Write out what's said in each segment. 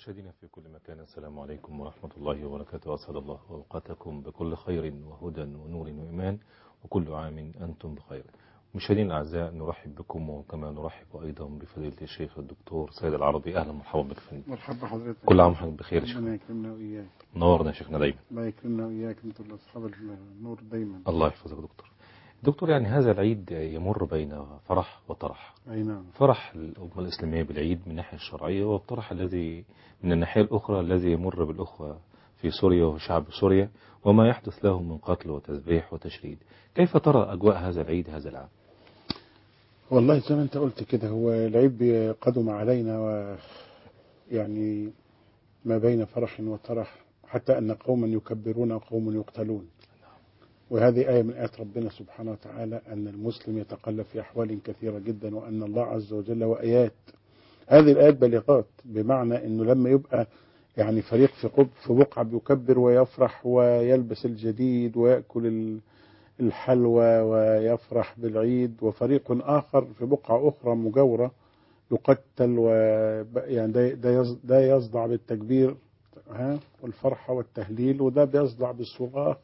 مشاهدينا في كل مكان، السلام عليكم ورحمة الله وبركاته. أسعد الله أوقاتكم بكل خير وهدى ونور وإيمان، وكل عام أنتم بخير. مشاهدينا الأعزاء، نرحب بكم وكما نرحب أيضا بفضيلة الشيخ الدكتور سيد العربي. أهلا ومرحبا بك فندم. مرحبا حضرتك. كل عام وحضرتك بخير يا شيخ. ربنا يكرمنا وإياك. نورنا يا شيخنا دايما. الله يكرمنا وإياك، أنتم أصحاب النور دايما. الله يحفظك دكتور. يعني هذا العيد يمر بين فرح وطرح. أي نعم. فرح الأمة الإسلامية بالعيد من الناحية الشرعية، والطرح الذي من الناحية الأخرى الذي يمر بالأخوة في سوريا وشعب سوريا وما يحدث لهم من قتل وتذبيح وتشريد. كيف ترى أجواء هذا العيد هذا العام؟ والله زي ما أنت قلت كده، هو العيد قدم علينا ويعني ما بين فرح وطرح، حتى أن قوما يكبرون وقوم يقتلون. وهذه آية من آيات ربنا سبحانه وتعالى، أن المسلم يتقلب في أحوال كثيرة جدا، وأن الله عز وجل وآيات. هذه الآيات بالغات، بمعنى أنه لما يبقى يعني فريق في بقعة بيكبر ويفرح ويلبس الجديد ويأكل الحلوى ويفرح بالعيد، وفريق آخر في بقعة أخرى مجاورة يقتل يعني ده يصدع بالتكبير والفرحة والتهليل، وده بيصدع بالصراخ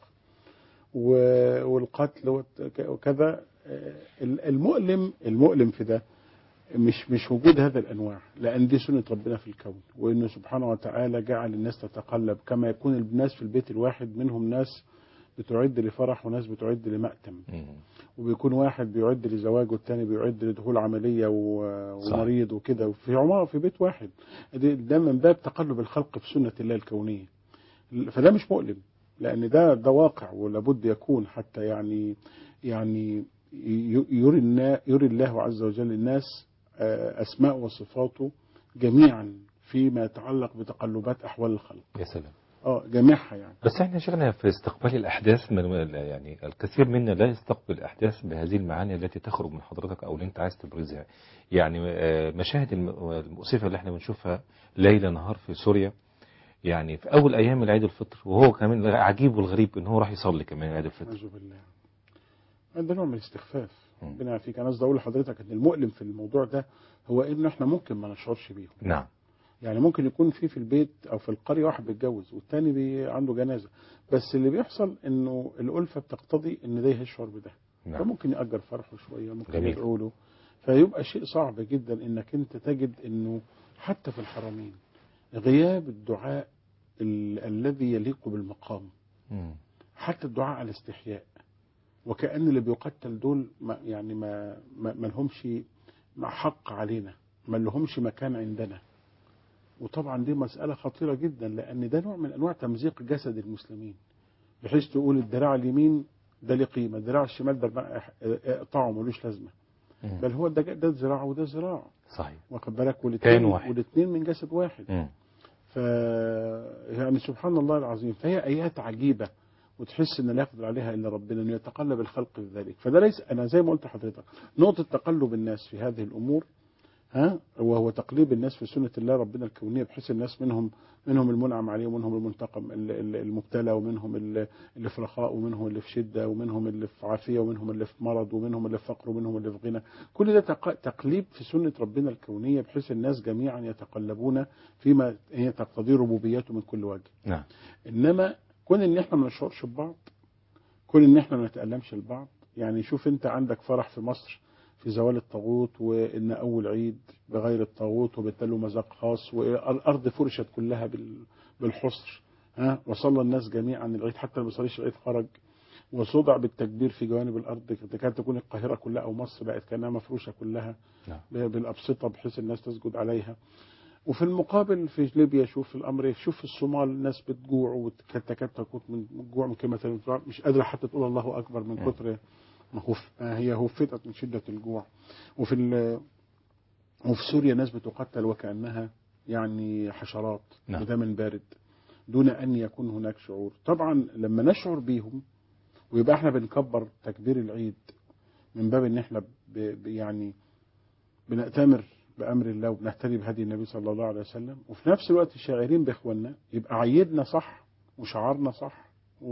والقتل وكذا. المؤلم في ده مش وجود هذا الأنواع، لأن دي سنة ربنا في الكون، وإنه سبحانه وتعالى جعل الناس تتقلب كما يكون الناس في البيت الواحد، منهم ناس بتعد لفرح وناس بتعد لمأتم، وبيكون واحد بيعد لزواج والتاني بيعد لدخول عملية ومريض وكده في بيت واحد. ده من باب تقلب الخلق في سنة الله الكونية. فده مش مؤلم، لأن ده واقع ولابد يكون، حتى يعني يري الله عز وجل الناس أسماء وصفاته جميعا فيما يتعلق بتقلبات أحوال الخلق. يا سلام. جميعها يعني. بس احنا شغلنا في استقبال الأحداث يعني الكثير منا لا يستقبل الأحداث بهذه المعاني التي تخرج من حضرتك أو اللي أنت عايز تبرزها. يعني مشاهد المؤسفة اللي احنا بنشوفها ليل نهار في سوريا، يعني في أول أيام العيد الفطر، وهو كمان عجيب والغريب إن هو راح يصلي كمان عيد الفطر. أعوذ بالله. ده نوع من الاستخفاف. ربنا يعافيك. أنا قصدي أقول لحضرتك إن المؤلم في الموضوع ده هو إن إحنا ممكن ما نشعرش بيهم. نعم. يعني ممكن يكون في البيت أو في القرية واحد بيتجوز والتاني عنده جنازة، بس اللي بيحصل إنه الألفة بتقتضي إن ده يشعر بده. نعم. فممكن يأجر فرحه شوية، ممكن جميل. يدعو له، فيبقى شيء صعب جدا إنك أنت تجد إنه حتى في الحرمين غياب الدعاء الذي يليق بالمقام. حتى الدعاء على الاستحياء، وكأن اللي بيقتل دول ما لهمش حق علينا، ما لهمش مكان عندنا. وطبعا دي مسألة خطيرة جدا، لأن ده نوع من أنواع تمزيق جسد المسلمين، بحيث تقول الدراع اليمين ده له قيمة، الدراع الشمال ده اقطعه ملوش لازمة. بل هو ده ذراع وده ذراع. صحيح. واخد بالك؟ والاثنين من جسد واحد. يعني سبحان الله العظيم. فهي آيات عجيبة، وتحس ان لا يقدر عليها الا ربنا، انه يتقلب الخلق في ذلك. فده ليس، انا زي ما قلت لحضرتك، نقطة تقلب الناس في هذه الامور وهو تقليب الناس في سنة الله ربنا الكونية، بحيث الناس منهم المنعم عليه، ومنهم المنتقم المبتلى، ومنهم اللي في رخاء، ومنهم اللي في شدة، ومنهم اللي في عافية، ومنهم اللي في مرض، ومنهم اللي في فقر، ومنهم اللي في غنى. كل ده تقليب في سنة ربنا الكونية، بحيث الناس جميعا يتقلبون فيما هي تقتضي ربوبيته من كل وجه. نعم. إنما كون ان احنا ما نشعرش ببعض، كون ان احنا ما نتألمش لبعض. يعني شوف انت عندك فرح في مصر في زوال الطاغوت، وان اول عيد بغير الطاغوت، وبالتالي مذاق خاص، والارض فرشت كلها بالحصر، وصلى الناس جميعا العيد، حتى اللي ما بيصليش العيد خرج، وصدع بالتكبير في جوانب الارض. كانت تكون القاهرة كلها او مصر بقت كانها مفروشة كلها بالابسطة، بحيث الناس تسجد عليها. وفي المقابل في ليبيا شوف الأمر، شوف في الصومال الناس بتجوع وتكاد تموت من الجوع، من كلمة مش قادرة حتى تقول الله أكبر من كتر ما هي هفتت من شدة الجوع. وفي سوريا ناس بتقتل وكأنها يعني حشرات بدم بارد، دون أن يكون هناك شعور. طبعا لما نشعر بيهم ويبقى احنا بنكبر تكبير العيد من باب ان احنا يعني بنأتمر بأمر الله وبنهتدي بهدي النبي صلى الله عليه وسلم، وفي نفس الوقت شاعرين بإخواننا، يبقى عيدنا صح وشعارنا صح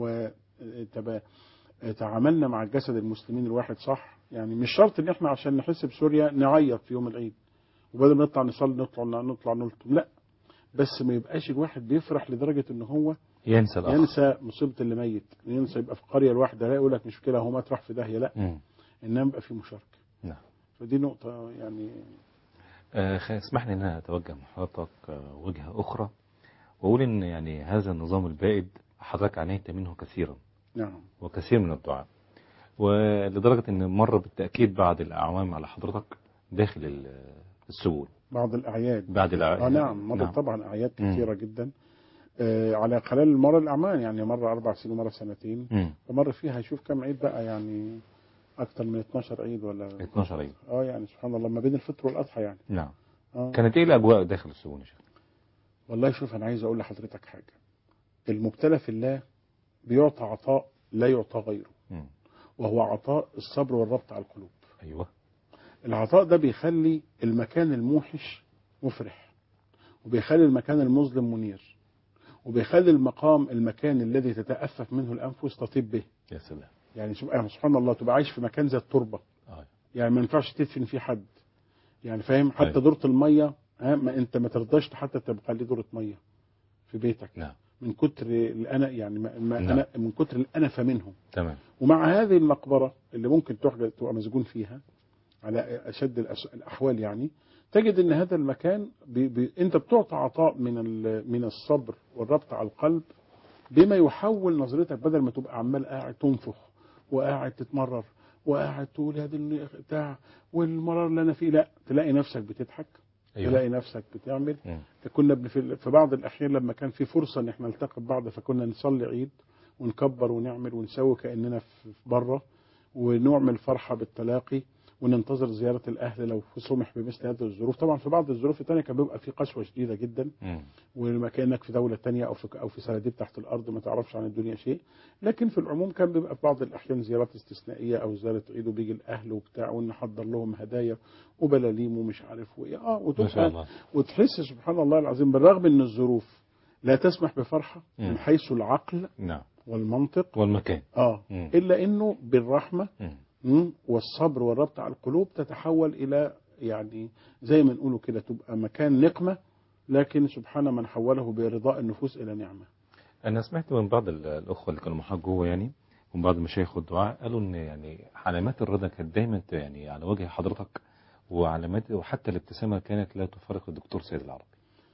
وتعاملنا مع الجسد المسلمين الواحد صح. يعني مش شرط ان احنا عشان نحس بسوريا نعيط في يوم العيد، وبدل ما نطلع نصلي نطلع نلطم، لا، بس ما يبقاش الواحد بيفرح لدرجة ان هو ينسى الآخر. ينسى مصيبة اللي ميت، ينسى يبقى في قرية الواحدة لا يقول لك مش كده هو مات راح في داهية، لا، مم. انما يبقى في مشاركة. نعم. فدي نقطة يعني. اسمح لي ان انا اتوجه من حضرتك وجهة اخرى، واقول ان يعني هذا النظام البائد حضرتك عانيت منه كثيرا نعم. وكثير من الدعاء، ولدرجة ان مر بالتأكيد بعد الاعوام على حضرتك داخل السجون بعض الأعياد. بعد نعم، مرت نعم. طبعا أعياد مم. كثيرة جدا. على خلال المرة الأعمال، يعني مرة 4 سنين ومرة سنتين، مم. فمر فيها يشوف كم عيد بقى، يعني أكتر من 12 عيد ولا 12 عيد. يعني سبحان الله ما بين الفطر والأضحى يعني. نعم. آه. كانت ايه الاجواء داخل السجون يا شيخ؟ والله شوف، أنا عايز أقول لحضرتك حاجة. المبتلى في الله بيعطى عطاء لا يعطى غيره، مم. وهو عطاء الصبر والربط على القلوب. ايوه. العطاء ده بيخلي المكان الموحش مفرح، وبيخلي المكان المظلم منير، وبيخلي المكان الذي تتأفف منه الأنفس تطيب به. يا سلام. يعني سبحان الله، تبقى عايش في مكان زي التربة، آه. يعني ما ينفعش تدفن فيه حد، يعني فاهم، حتى أيوة. دورة المية ما انت ما ترضاش حتى تبقى ليه دورة مية في بيتك. نعم. من كتر الأنا، يعني نعم. أنا من كتر الأنفة منهم. تمام. ومع هذه المقبرة اللي ممكن تبقى مسجون فيها على أشد الأحوال، يعني تجد أن هذا المكان أنت بتعطى عطاء من الصبر والربط على القلب، بما يحول نظرتك، بدل ما تبقى عمال قاعد تنفخ وقاعد تتمرر وقاعد تقول هذا بتاع والمرار اللي أنا فيه، لا، تلاقي نفسك بتضحك. أيوة. تلاقي نفسك بتعمل. مم. كنا في بعض الأحيان لما كان في فرصة ان احنا نلتقي ببعض، فكنا نصلي عيد ونكبر ونعمل ونسوي كأننا في بره، ونعمل فرحة بالتلاقي، وننتظر زيارة الأهل لو سمح بمثل هذه الظروف. طبعا في بعض الظروف الثانية كان بيبقى في قسوة شديدة جدا، مم. وما كأنك في دولة تانية أو في سراديب تحت الأرض ما تعرفش عن الدنيا شيء. لكن في العموم كان بيبقى في بعض الأحيان زيارات استثنائية أو زيارة عيد، وبيجي الأهل وبتاع، ونحضر لهم هدايا وبلاليم ومش عارف وإيه، ما شاء الله. وتحس سبحان الله العظيم، بالرغم ان الظروف لا تسمح بفرحة مم. من حيث العقل نعم. والمنطق والمكان. مم. إلا أنه بالرحمة مم. والصبر والربط على القلوب تتحول إلى، يعني زي ما نقوله كده، تبقى مكان نقمة، لكن سبحان من حوله برضاء النفوس إلى نعمة. أنا سمعت من بعض الأخوة اللي كانوا معاك جوه، يعني ومن بعض مشايخ الدعاء، قالوا إن يعني علامات الرضا كانت دايما يعني على وجه حضرتك، وعلامات وحتى الابتسامة كانت لا تفارق الدكتور سيد العربي.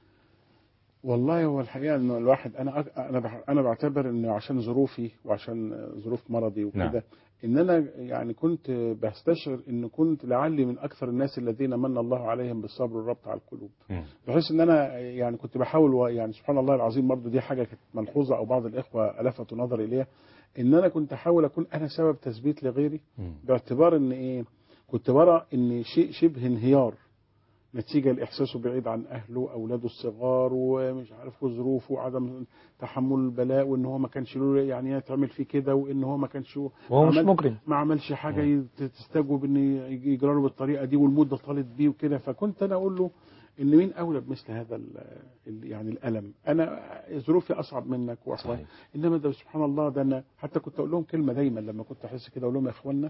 والله هو الحقيقة إنه الواحد، أنا بعتبر إنه عشان ظروفي وعشان ظروف مرضي نعم. وكده، إن أنا يعني كنت بستشعر إن كنت لعلي من أكثر الناس الذين من الله عليهم بالصبر والربط على القلوب. بحيث إن أنا يعني كنت بحاول، يعني سبحان الله العظيم برضو دي حاجة كانت ملحوظة، أو بعض الإخوة لفتوا نظري إليها، إن أنا كنت أحاول أكون أنا سبب تثبيت لغيري، باعتبار إن إيه، كنت برى إن شيء شبه انهيار نتيجة لإحساسه بعيد عن أهله، أولاده الصغار، ومش عارف ظروفه وعدم تحمل البلاء، وإن هو ما كانش له يعني تعمل فيه كده، وإن هو ما كانش وهو مش مجرم، ما عملش حاجة تستجوب إن يجرى له بالطريقة دي، والمدة طالت بيه وكده. فكنت أنا أقول له إن مين أولى بمثل هذا يعني الألم، أنا ظروفي أصعب منك وأحوال، إنما ده سبحان الله، ده أنا حتى كنت أقول لهم كلمة دايما لما كنت أحس كده، أقول لهم يا إخوانا،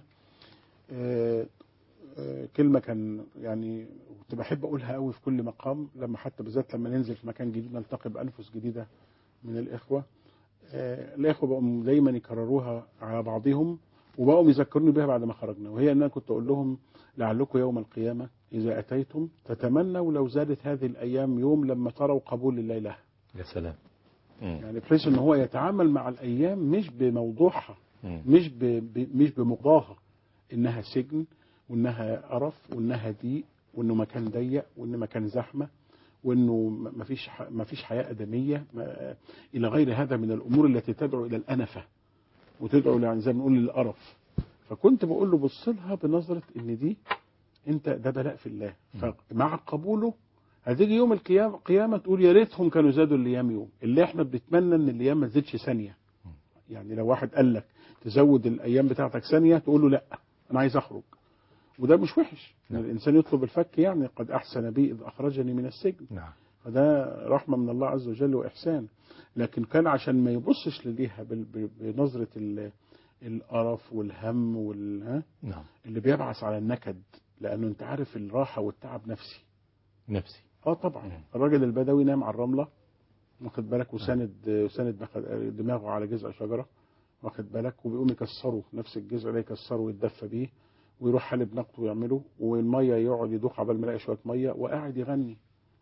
كلمة كان يعني كنت بحب أقولها قوي في كل مقام، لما حتى بالذات لما ننزل في مكان جديد نلتقي بأنفس جديدة من الإخوة. الإخوة بقوا دايما يكرروها على بعضهم، وبقوا يذكروني بها بعد ما خرجنا، وهي أن أنا كنت أقول لهم لعلكم يوم القيامة إذا أتيتم تتمنوا لو زادت هذه الأيام يوم لما تروا قبول الله لها. يا سلام. يعني بحيث أن هو يتعامل مع الأيام مش بموضوعها، مش بمقضاها، إنها سجن، وإنها قرف، وإنها ضيق، وإنه مكان ضيق، وإنه مكان زحمة، وإنه ما فيش حياة آدمية، إلى غير هذا من الأمور التي تدعو إلى الأنفة، وتدعو يعني زي ما نقول للقرف. فكنت بقول له بص لها بنظرة إن دي أنت ده بلاء في الله، فمع قبوله هتيجي يوم القيامة تقول يا ريتهم كانوا زادوا الأيام يوم، اللي احنا بنتمنى إن الأيام ما تزيدش ثانية. يعني لو واحد قال لك تزود الأيام بتاعتك ثانية، تقول له لا أنا عايز أخرج، وده مش وحش ان الانسان يطلب الفك، يعني قد احسن بي اذ اخرجني من السجن. نعم. فده رحمه من الله عز وجل واحسان. لكن كان عشان ما يبصش لليها بنظره القرف والهم نعم. اللي بيبعث على النكد، لانه انت عارف الراحه والتعب نفسي. طبعا الراجل البدوي نام على الرملة، واخد بالك، وساند دماغه على جذع شجرة، واخد بالك، وبيقوم يكسره نفس الجذع ده، يكسره ويتدفى بيه، ويروح حالب نقطه ويعمله، والمية يقعد يدوخ عبال ما يلاقي شوية مية، وقاعد يغني.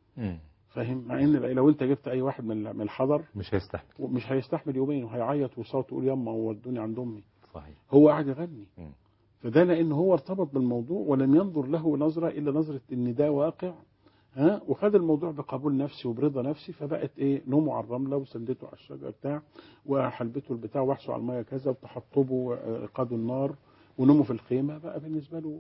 فاهم؟ مع ان لو انت جبت اي واحد من الحضر مش هيستحمل يومين، وهيعيط ويصوت ويقول يما ودوني عند امي. صحيح. هو قاعد يغني. فده لان هو ارتبط بالموضوع ولم ينظر له نظرة الا نظرة ان ده واقع، وخد الموضوع بقبول نفسي وبرضا نفسي، فبقت ايه، نومه على الرمله وسندته على الشجره بتاع، وحلبته البتاع، وحسوا على الميه كذا، وتحطبوا قادوا النار، ونومه في الخيمه، بقى بالنسبه له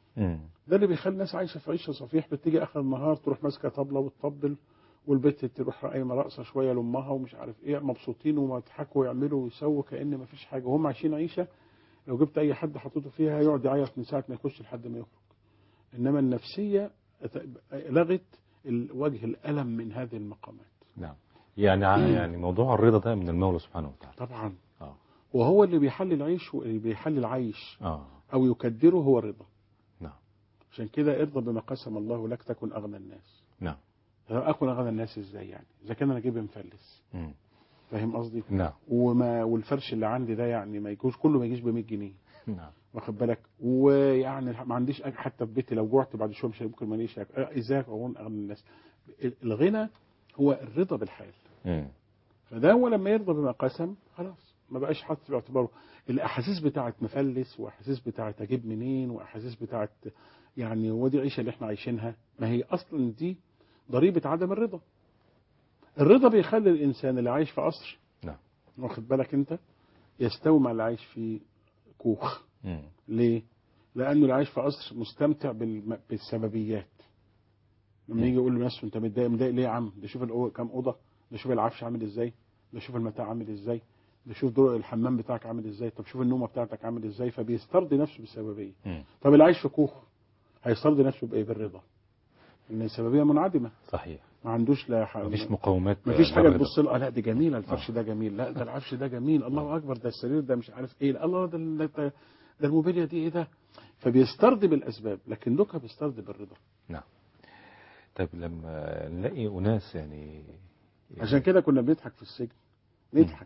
ده اللي بيخلي الناس عايشه في عيشه صفيح. بتيجي اخر النهار تروح ماسكه طبله وتطبل، والبت تروح قايمه رقصه شويه لامها ومش عارف ايه، مبسوطين ويضحكوا ويعملوا ويسووا كأن ما فيش حاجه، وهم عايشين عيشه لو جبت اي حد حطيته فيها يقعد يعيط من ساعه ما يخش لحد ما يخرج. انما النفسيه لغت وجه الألم من هذه المقامات. نعم. يعني موضوع الرضا ده من المولى سبحانه وتعالى طبعا. وهو اللي بيحل العيش واللي بيحل العيش أو يكدره هو الرضا. نعم. عشان كده ارضى بما قسم الله لك تكن أغنى الناس. نعم. أكون أغنى الناس إزاي يعني؟ إذا كان أنا جيبي مفلس. فاهم قصدي؟ نعم. والفرش اللي عندي ده يعني ما يجوش كله، ما يجيش ب100 جنيه. نعم. واخد بالك، ويعني ما عنديش حتى في بيتي لو جوعت بعد شويه مش ممكن ماليش ازاي اكون اغنى الناس. الغنى هو الرضا بالحال. فده هو لما يرضى بما قسم خلاص ما بقاش حاطط في اعتباره الاحاسيس بتاعت مفلس، واحاسيس بتاعت اجيب منين، واحاسيس بتاعت يعني هو دي العيشه اللي احنا عايشينها. ما هي اصلا دي ضريبه عدم الرضا. الرضا بيخلي الانسان اللي عايش في قصر، نعم، واخد بالك انت، يستوي مع اللي عايش في كوخ. ليه؟ لانه اللي عايش في قصر مستمتع بالسببيات. لما يجي يقول لنفسه انت متضايق ليه يا عم؟ ده شوف كام اوضه، ده شوف العفش عامل ازاي، ده شوف المتاع عامل ازاي، ده شوف دور الحمام بتاعك عامل ازاي، طب شوف النومه بتاعتك عامل ازاي. فبيسترضي نفسه بالسببيه. طب اللي عايش في كوخ هيسترضي نفسه بايه؟ بالرضا. ان السببيه منعدمه. صحيح. ما عندوش مفيش مقومات، مفيش حاجه تبص له لا دي جميله الفرش ده جميل، لا ده العفش ده جميل، الله اكبر، ده السرير ده مش عارف ايه، الله ده الموبيليا دي ايه ده. فبيسترضي بالاسباب، لكن لوكا بيسترضي بالرضا. نعم. طيب لما نلاقي اناس يعني عشان كده كنا بنضحك في السجن، نضحك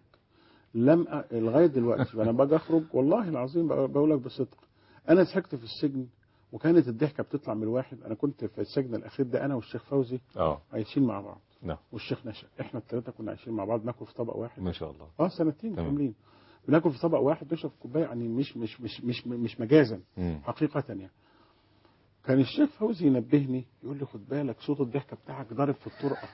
لغايه دلوقتي وانا باجي اخرج والله العظيم بقول لك بصدق، انا ضحكت في السجن وكانت الضحكه بتطلع من الواحد. انا كنت في السجن الاخير ده انا والشيخ فوزي عايشين مع بعض. نعم. والشيخ نشأ، احنا الثلاثه كنا عايشين مع بعض، ناكل في طبق واحد. ما شاء الله. سنتين كاملين بناكل في طبق واحد، نشرب كوبايه، يعني مش مجازا، حقيقه يعني. كان الشيخ فوزي ينبهني يقول لي خد بالك صوت الضحكه بتاعك ضارب في الطرقه.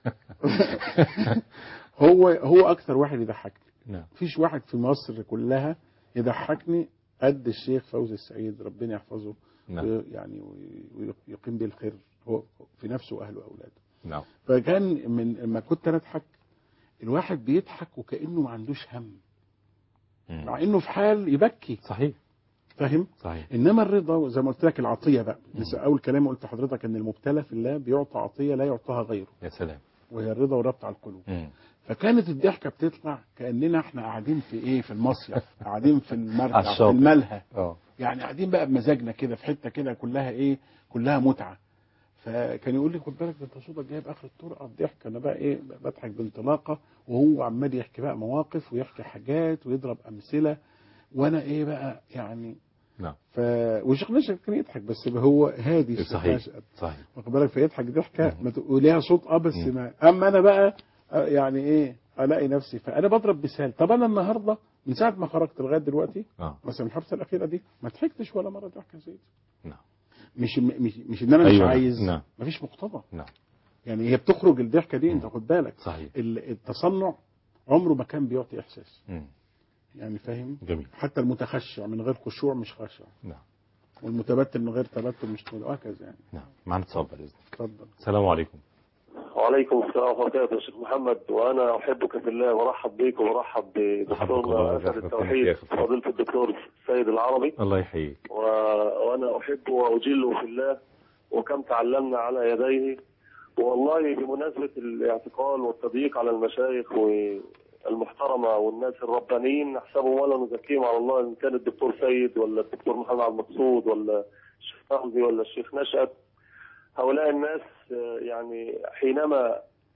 هو اكثر واحد يضحكني. نعم. مفيش واحد في مصر كلها يضحكني قد الشيخ فوزي السعيد، ربنا يحفظه. نعم. يعني ويقيم به الخير هو في نفسه واهله واولاده. نعم. فكان من لما كنت انا اضحك الواحد بيضحك وكانه ما عندوش هم، مع انه في حال يبكي. صحيح. فاهم؟ صحيح. انما الرضا زي ما قلت لك العطيه بقى، لسه اول كلام قلت لحضرتك ان المبتلى في الله بيعطى عطيه لا يعطاها غيره. يا سلام. وهي الرضا وربط على القلوب. فكانت الضحكه بتطلع كاننا احنا قاعدين في ايه، في المصيف، قاعدين في المركب في الملهى. يعني قاعدين بقى بمزاجنا كده في حته كده كلها ايه، كلها متعه. فكان يقول لي خد بالك ده انت صوتك جايب اخر الطرقه الضحك. انا بقى ايه، بضحك بانطلاقه، وهو عمال يحكي بقى مواقف ويحكي حاجات ويضرب امثله، وانا ايه بقى يعني. نعم. والشيخ نشأت كان يضحك بس هو هادي. صحيح. صحيح. واخد بالك، فيضحك ضحكه وليها صوت بس ما اما انا بقى يعني ايه الاقي نفسي. فانا بضرب مثال. طب انا النهارده من ساعه ما خرجت لغايه دلوقتي مثلا الحبسه الاخيره دي ما ضحكتش ولا مره ضحكه زي دي. نعم. مش ان انا مش عايز. نعم. مفيش مقتضى. نعم. يعني هي بتخرج الضحكه دي. انت خد بالك. صحيح. التصنع عمره ما كان بيعطي احساس. يعني فاهم. جميل. حتى المتخشع من غير خشوع مش خاشع. نعم. والمتبتل من غير تبتل مش وهكذا يعني. نعم. معنا اتصال باذنك. اتفضل. السلام عليكم. وعليكم السلام ورحمه الله وبركاته يا شيخ محمد، وانا احبك في الله وارحب بيك وارحب بدكتورنا اسد التوحيد فضيله الدكتور السيد العربي. الله يحييك. وانا احبه واجله في الله، وكم تعلمنا على يديه. والله بمناسبه الاعتقال والتضييق على المشايخ والمحترمه والناس الربانيين نحسبهم ولا نزكيهم على الله، ان كان الدكتور سيد ولا الدكتور محمد عبد المقصود ولا الشيخ فوزي ولا الشيخ نشأت، هؤلاء الناس يعني حينما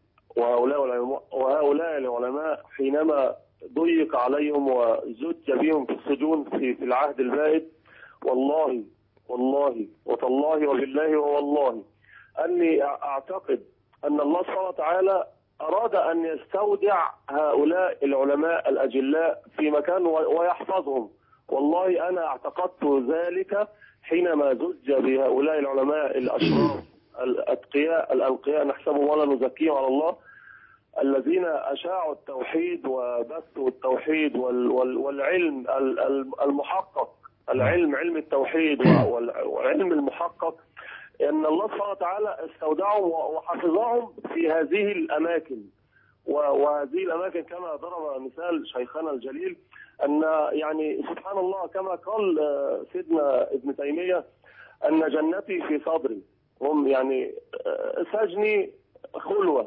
وهؤلاء العلماء حينما ضيق عليهم وزج بهم في السجون في العهد البائد، والله وتالله وبالله والله أني أعتقد أن الله سبحانه وتعالى أراد أن يستودع هؤلاء العلماء الأجلاء في مكان ويحفظهم. والله أنا اعتقدت ذلك حينما زج بهؤلاء العلماء الأشراف الأتقياء الأنقياء نحسبهم ولا نزكيهم على الله، الذين أشاعوا التوحيد وبثوا التوحيد والعلم المحقق، علم التوحيد والعلم المحقق، أن الله سبحانه وتعالى استودعهم وحفظهم في هذه الأماكن. وهذه الأماكن كما ضرب مثال شيخنا الجليل، أن يعني سبحان الله كما قال سيدنا ابن تيمية أن جنتي في صدري، هم يعني سجني خلوة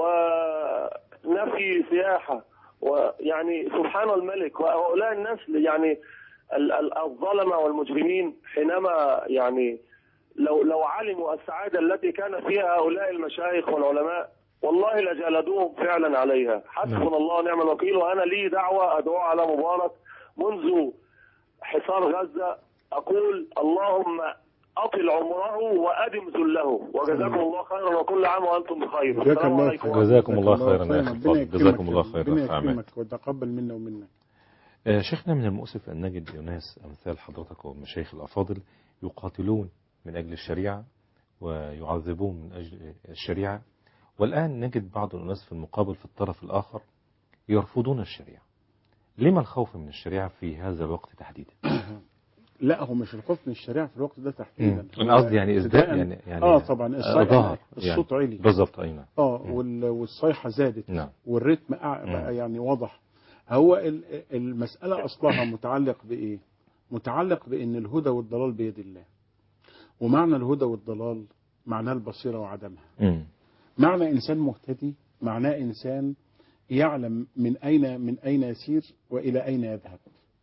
ونفي سياحة، ويعني سبحان الملك. وهؤلاء الناس يعني الظلمة والمجرمين حينما يعني لو علموا السعادة التي كان فيها هؤلاء المشايخ والعلماء والله لجلدوهم فعلا عليها. حسبنا الله ونعم الوكيل. وأنا لي دعوة أدعو على مبارك منذ حصار غزة، أقول اللهم أطل عمره وأدم ذله، وجزاكم الله خيرا وكل عام وأنتم بخير. السلام عليكم. جزاكم الله خيرا يا أخي الفاضل، جزاكم الله خيرا. ربنا يكرمك وتقبل منا ومنك. شيخنا، من المؤسف أن نجد أناس أمثال حضرتك والمشايخ الأفاضل يقاتلون من أجل الشريعة ويعذبون من أجل الشريعة، والآن نجد بعض الناس في المقابل في الطرف الآخر يرفضون الشريعة. لما الخوف من الشريعة في هذا الوقت تحديدا؟ لا، هو مش الخوف من الشريعة في الوقت ده تحديدا. أنا قصدي يعني ازداد يعني طبعا الصوت عالي بالظبط. أي نعم. والصيحة زادت. نعم. والريتم بقى يعني واضح. هو المسألة أصلها متعلق بإيه؟ متعلق بأن الهدى والضلال بيد الله. ومعنى الهدى والضلال معناه البصيرة وعدمها. معنى إنسان مهتدي معناه إنسان يعلم من أين يسير وإلى أين يذهب،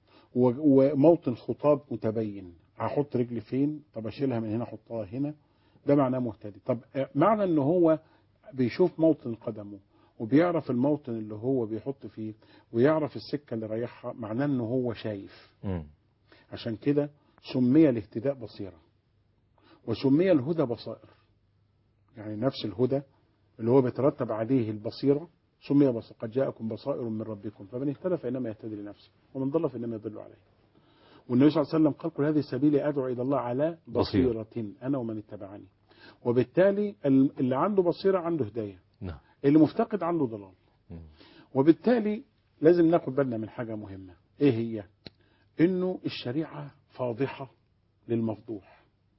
وموطن خطاب متبين. هحط رجلي فين؟ طب أشيلها من هنا أحطها هنا. ده معناه مهتدي. طب معنى إنه هو بيشوف موطن قدمه وبيعرف الموطن اللي هو بيحط فيه ويعرف السكة اللي رايحها، معناه إنه هو شايف. عشان كده سمي الاهتداء بصيرة، وسمي الهدى بصائر. يعني نفس الهدى اللي هو بيترتب عليه البصيرة سمي بصائر. قد جاءكم بصائر من ربكم فمن اهتدى فإنما يهتدي لنفسه ومن ضل فإنما يضل عليه. والنبي صلى الله عليه وسلم قال كل هذه سبيلي أدعو إلى الله على بصيرة أنا ومن اتبعني. وبالتالي اللي عنده بصيرة عنده هداية، اللي مفتقد عنده ضلال. وبالتالي لازم ناخد بالنا من حاجة مهمة. إيه هي؟ إنه الشريعة فاضحة للمفضوح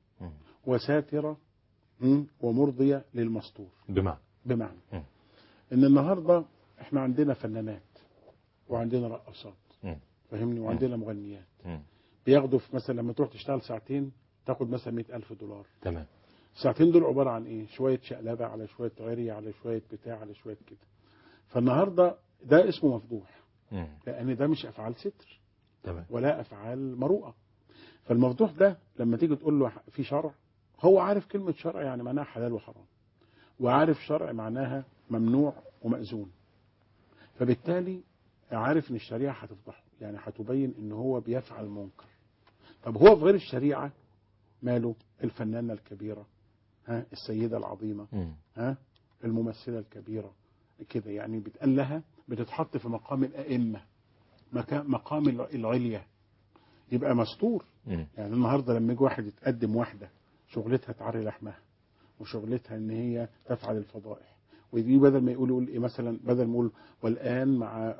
وساترة ومرضية للمستور. بمعنى إن النهاردة إحنا عندنا فنانات وعندنا رقصات، فهمني، وعندنا مغنيات بياخدوا في مثلا لما تروح تشتغل ساعتين تاخد مثلا $100,000. تمام. الساعتين دول عبارة عن إيه؟ شوية شقلبة على شوية عري على شوية بتاع على شوية كده. فالنهاردة ده اسمه مفضوح، لأن ده مش أفعال ستر ولا أفعال مروءة. فالمفضوح ده لما تيجي تقول له في شرع، هو عارف كلمة شرع يعني معناها حلال وحرام، وعارف شرع معناها ممنوع ومأذون. فبالتالي عارف ان الشريعة هتفضحه، يعني هتبين ان هو بيفعل منكر. طب هو في غير الشريعة ماله؟ الفنانة الكبيرة، السيدة العظيمة، الممثلة الكبيرة كده، يعني بتقال لها بتتحط في مقام الأئمة، مقام العليا، يبقى مستور. يعني النهاردة لما يجي واحد يتقدم واحدة شغلتها تعري لحمها وشغلتها ان هي تفعل الفضائح، ويجي بدل ما يقول ايه مثلا، بدل ما يقول والآن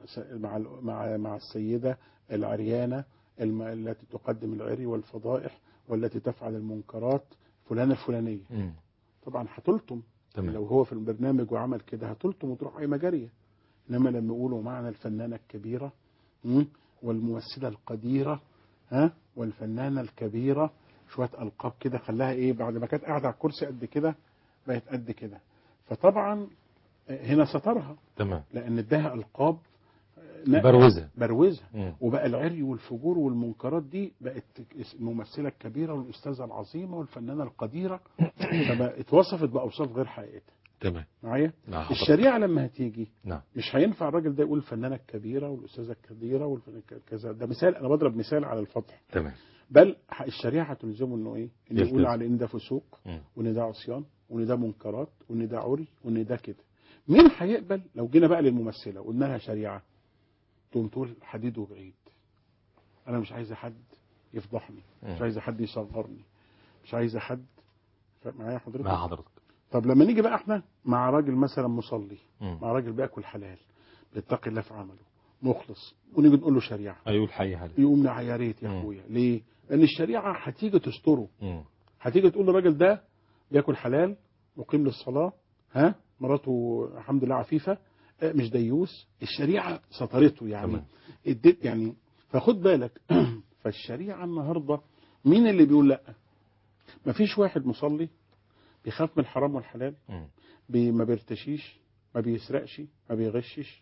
مع السيدة العريانة التي تقدم العري والفضائح والتي تفعل المنكرات فلانة الفلانية، طبعا هتلطم. لو هو في البرنامج وعمل كده هتلطم وتروح اي مجارية. انما لما يقولوا معنى الفنانة الكبيرة والممثلة القديرة والفنانة الكبيرة، شوية ألقاب كده، خلاها ايه بعد ما كانت قاعدة على الكرسي قد كده بقت قد كده. فطبعا هنا سترها، تمام، لأن اداها ألقاب بروزها. وبقى العري والفجور والمنكرات دي بقت الممثله الكبيره والاستاذه العظيمه والفنانه القديره، اتوصفت باوصاف غير حقيقتها. تمام معايا؟ الشريعه لما هتيجي مش هينفع الراجل ده يقول الفنانه الكبيره والاستاذه الكبيره كذا. ده مثال، انا بضرب مثال على الفتح. تمام. بل الشريعه هتلزمه انه ايه؟ انه يقول على ان ده فسوق، وان ده عصيان، وان ده منكرات، وان ده عري، وان ده كده. مين هيقبل لو جينا بقى للممثله وقلنا لها شريعه؟ تقوم تقول حديد وبعيد، انا مش عايزه حد يفضحني، مش عايزه حد يصغرني، مش عايزه حد. معايا حضرتك؟ مع حضرتك. طب لما نيجي بقى احنا مع راجل مثلا مصلي، مع راجل بياكل حلال، بيتقي الله في عمله، مخلص، ونيجي نقول له شريعه، ايوه الحقيقه يقوم يا ريت يا اخويا. ليه؟ لان الشريعه هتيجي تستره. هتيجي تقول للراجل ده بياكل حلال، مقيم للصلاه، مراته الحمد لله عفيفه، مش ديوس، الشريعه سترته يعني. اديت يعني. فخد بالك. فالشريعه النهارده مين اللي بيقول لا؟ مفيش واحد مصلي بيخاف من الحرام والحلال، ما بيرتشيش، ما بيسرقش، ما بيغشش،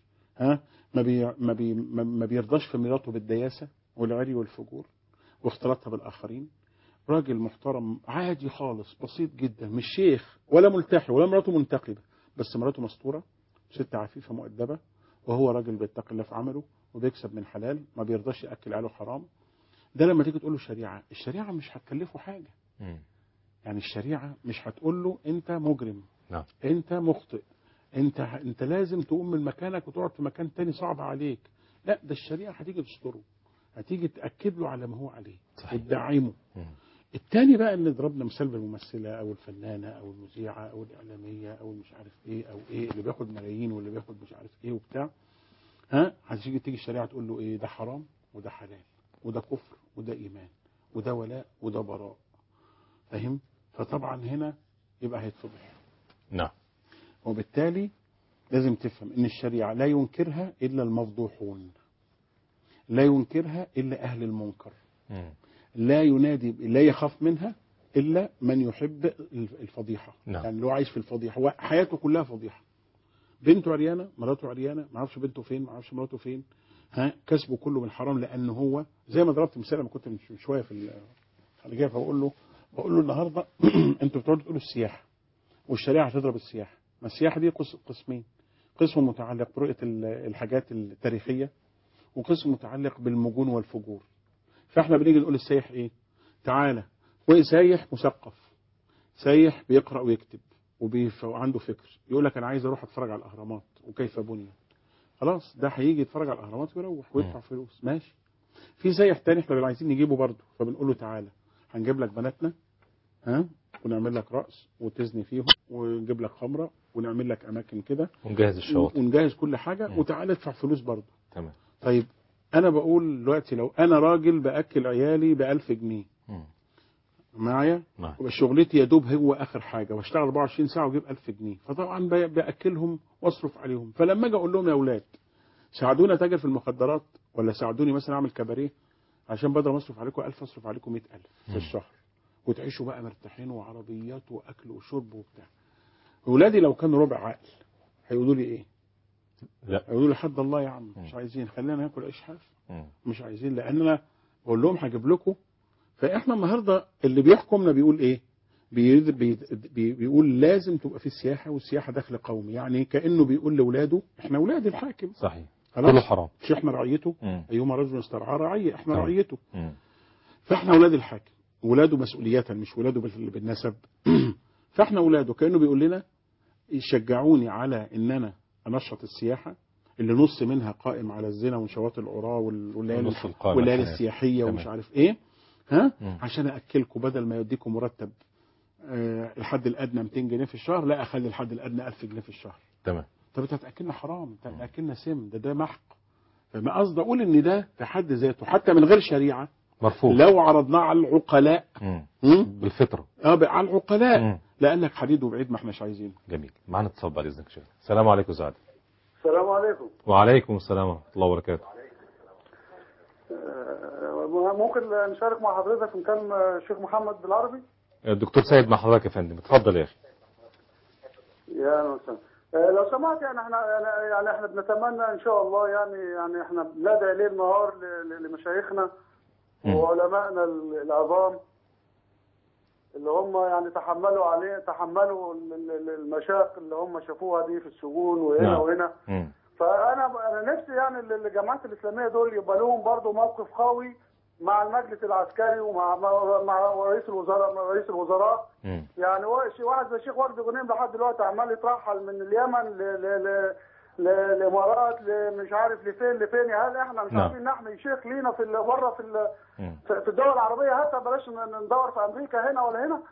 ما بيرضاش في مراته بالدياسه والعري والفجور واختلاطها بالاخرين. راجل محترم عادي خالص، بسيط جدا، مش شيخ ولا ملتحي ولا مراته منتقبه، بس مراته مستوره، ست عفيفه مؤدبه، وهو راجل بيتقي الله في عمله وبيكسب من حلال، ما بيرضاش ياكل عياله حرام. ده لما تيجي تقول له شريعه، الشريعه مش هتكلفه حاجه. يعني الشريعه مش هتقول له انت مجرم، انت مخطئ، انت لازم تقوم من مكانك وتقعد في مكان تاني صعب عليك. لا، ده الشريعه هتيجي تستره، هتيجي تاكد له على ما هو عليه وتدعمه. التاني بقى اللي ضربنا مثال بالممثله او الفنانه او المذيعه او الاعلاميه او مش عارف ايه او ايه، اللي بياخد ملايين واللي بياخد مش عارف ايه وبتاع، هتيجي الشريعه تقول له ايه؟ ده حرام وده حلال وده كفر وده ايمان وده ولاء وده براء. فاهم؟ فطبعا هنا يبقى هيتفضح. نعم. وبالتالي لازم تفهم ان الشريعه لا ينكرها الا المفضوحون، لا ينكرها الا اهل المنكر، لا يخاف منها الا من يحب الفضيحه. يعني لو عايش في الفضيحه، هو حياته كلها فضيحه. بنته عريانه، مراته عريانه، ما اعرفش بنته فين، ما اعرفش مراته فين، كسبه كله من الحرام. لان هو زي ما ضربت مثال لما كنت من شويه في الخارجيه، فبقول له النهارده انتوا بتقعدوا تقولوا السياحه والشريعه هتضرب السياحه. ما السياحه دي قسمين، قسم متعلق برؤيه الحاجات التاريخيه، وقسم متعلق بالمجون والفجور. فاحنا بنيجي نقول السايح ايه؟ تعالى، وسايح مثقف، سايح بيقرا ويكتب وعنده فكر، يقول لك انا عايز اروح اتفرج على الاهرامات وكيف بنيت. خلاص، ده هيجي يتفرج على الاهرامات ويروح ويدفع فلوس، ماشي. في سايح تاني احنا عايزين نجيبه برضه، فبنقول له تعالى هنجيب لك بناتنا، ونعمل لك رقص وتزني فيهم، ونجيب لك خمره، ونعمل لك اماكن كده، ونجهز الشواطئ ونجهز كل حاجه، وتعالى ادفع فلوس برضه. تمام. طيب انا بقول دلوقتي لو انا راجل باكل عيالي ب1000 جنيه معايا، وشغلتي يا دوب هو اخر حاجه، واشتغل 24 ساعه واجيب 1000 جنيه، فطبعا باكلهم واصرف عليهم. فلما اجي اقول لهم يا اولاد ساعدوني اتاجر في المخدرات، ولا ساعدوني مثلا اعمل كباريه، عشان بدل ما اصرف عليكم 1000 اصرف عليكم 100000 في الشهر، وتعيشوا بقى مرتاحين وعربيات واكل وشرب وبتاع. اولادي لو كانوا ربع عقل هيقولوا لي ايه؟ لا، هيقولوا لي حد الله يا عم، مش عايزين، خلينا ناكل عيش حاف، مش عايزين. لان انا بقول لهم هجيب لكم. فاحنا النهارده اللي بيحكمنا بيقول ايه؟ بيقول لازم تبقى في السياحه، والسياحه دخل قومي، يعني كانه بيقول لاولاده احنا اولاد الحاكم. صحيح. كله حرام، مش احنا رعيته؟ ايما رجل استرعى رعيه، احنا طبعا رعيته. فاحنا اولاد الحاكم، ولاده مسؤولية، مش ولاده بالنسب. فاحنا ولاده، كأنه بيقول لنا يشجعوني على ان انا انشط السياحة اللي نص منها قائم على الزنا ونشوات العراة والليالي السياحية ومش عارف ايه، عشان اكلكم بدل ما يديكم مرتب الحد الادنى 200 جنيه في الشهر، لا اخلي الحد الادنى 1000 جنيه في الشهر. تمام. طب انت هتاكلنا حرام، انت هتاكلنا سم، ده محق. فما قصدي اقول ان ده في حد ذاته حتى من غير شريعة مرفوض، لو عرضناه على العقلاء بالفطرة على العقلاء لان لك حديد وبعيد ما احناش عايزينه. جميل. معانا اتصال بعد اذنك شيخ. السلام عليكم سعد. السلام عليكم. وعليكم السلام ورحمة الله وبركاته. ممكن نشارك مع حضرتك في مكان الشيخ محمد بالعربي؟ الدكتور سيد مع حضرتك يا فندم، اتفضل يا اخي. يا اهلا وسهلا. لو سمحت يعني احنا بنتمنى ان شاء الله يعني احنا بندعي ليل نهار لمشايخنا وعلمائنا العظام اللي هم يعني تحملوا المشاق اللي هم شافوها دي في السجون وهنا وهنا. فانا نفسي يعني الجماعات الاسلاميه دول يبقى لهم برضه موقف قوي مع المجلس العسكري ومع رئيس الوزراء. يعني واحد زي الشيخ وجدي غنيم لحد دلوقتي عمال يترحل من اليمن الامارات مش عارف لفين. هل احنا مش عارفين نحمي شيخ لينا بره في الدول العربيه؟ حتى بلاش ندور في امريكا هنا ولا هنا.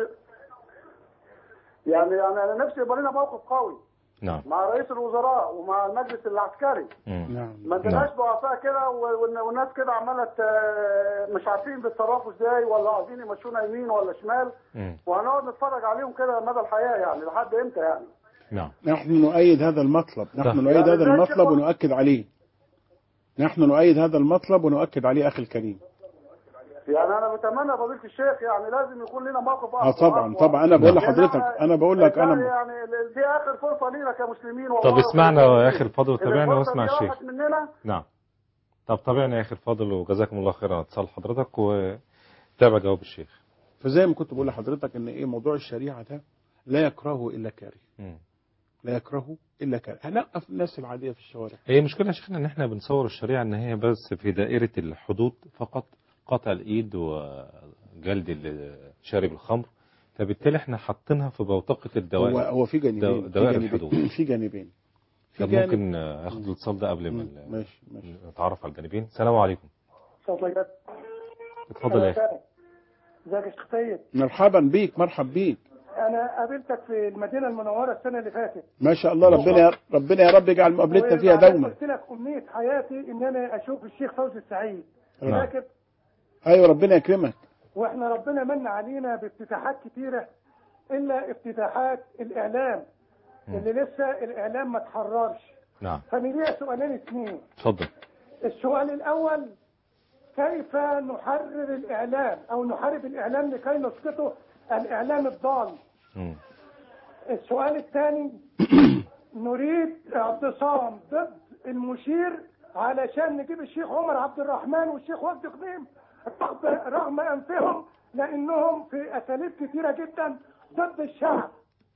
يعني انا نفسي يبقى لنا موقف قوي مع رئيس الوزراء ومع المجلس العسكري. ما نبقاش ضعفاء كده والناس كده عماله مش عارفين بيتصرفوا ازاي ولا عايزين يمشونا يمين ولا شمال، وهنقعد نتفرج عليهم كده مدى الحياه يعني لحد امتى يعني؟ نحن نؤيد هذا المطلب، ونؤكد عليه. نحن نؤيد هذا المطلب ونؤكد عليه أخي الكريم. يعني أنا بتمنى فضيلة الشيخ يعني لازم يكون لنا موقف أقوى. طبعا أنا بقول لحضرتك يعني دي آخر فرصة لينا كمسلمين والله. طب اسمعنا يا أخي الفاضل وتابعنا واسمع الشيخ. نعم. طب تابعنا يا أخي الفاضل وجزاكم الله خيرا اتصال حضرتك وتابع جواب الشيخ. فزي ما كنت بقول لحضرتك إن موضوع الشريعة ده لا يكرهه إلا كاره. لا يكرهه إلا كاره. هنقف الناس العادية في الشوارع. هي مشكلة يا شيخنا إن إحنا بنصور الشريعة إن هي بس في دائرة الحدود فقط، قطع الإيد وجلد شارب الخمر، فبالتالي إحنا حاطينها في بوتقة الدوائر. هو في جانبين. دوائر الحدود. في جانبين. طب ممكن آخد الاتصال ده قبل ما ماشي. نتعرف على الجانبين. السلام عليكم. اتفضل يا أخي. ازيك يا شيخ سيد؟ مرحبا بيك. انا قابلتك في المدينه المنوره السنه اللي فاتت. ما شاء الله. ربنا يا رب يجعل مقابلتنا فيها دوما. قلت لك امنيه حياتي ان انا اشوف الشيخ فوزي السعيد. فاكر؟ ايوه ربنا يكرمك. واحنا ربنا من علينا بافتتاحات كتيره الا افتتاحات الاعلام اللي لسه الاعلام ما اتحررش. نعم. فانا ليا سؤالين اثنين. اتفضل. السؤال الاول كيف نحرر الاعلام او نحارب الاعلام لكي نسقطه الإعلام الضال. السؤال الثاني نريد اعتصام ضد المشير علشان نجيب الشيخ عمر عبد الرحمن والشيخ وجدي غنيم رغم أنفهم لأنهم في أساليب كثيرة جدا ضد الشعب.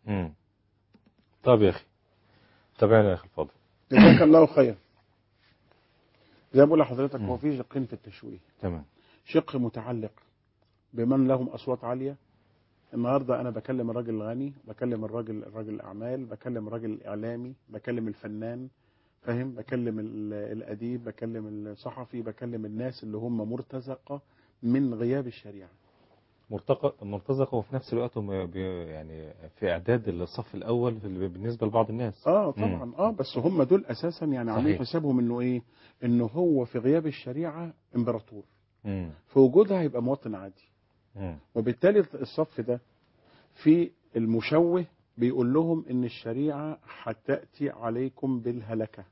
طب يا أخي تابعنا يا أخي الفاضل. جزاك الله خير. زي ما بقول لحضرتك هو في شقين في التشويه. تمام. شق متعلق بمن لهم أصوات عالية. النهاردة أنا بكلم الراجل الغني، بكلم الراجل الأعمال، بكلم الراجل الإعلامي، بكلم الفنان، فاهم؟ بكلم الأديب، بكلم الصحفي، بكلم الناس اللي هم مرتزقة من غياب الشريعة. مرتزقة وفي نفس الوقت يعني في إعداد الصف الأول بالنسبة لبعض الناس. طبعا بس هم دول أساسا يعني عاملين حسابهم إنه إيه؟ إنه هو في غياب الشريعة إمبراطور. في وجودها هيبقى مواطن عادي. وبالتالي الصف ده في المشوه بيقول لهم ان الشريعة هتأتي عليكم بالهلكة،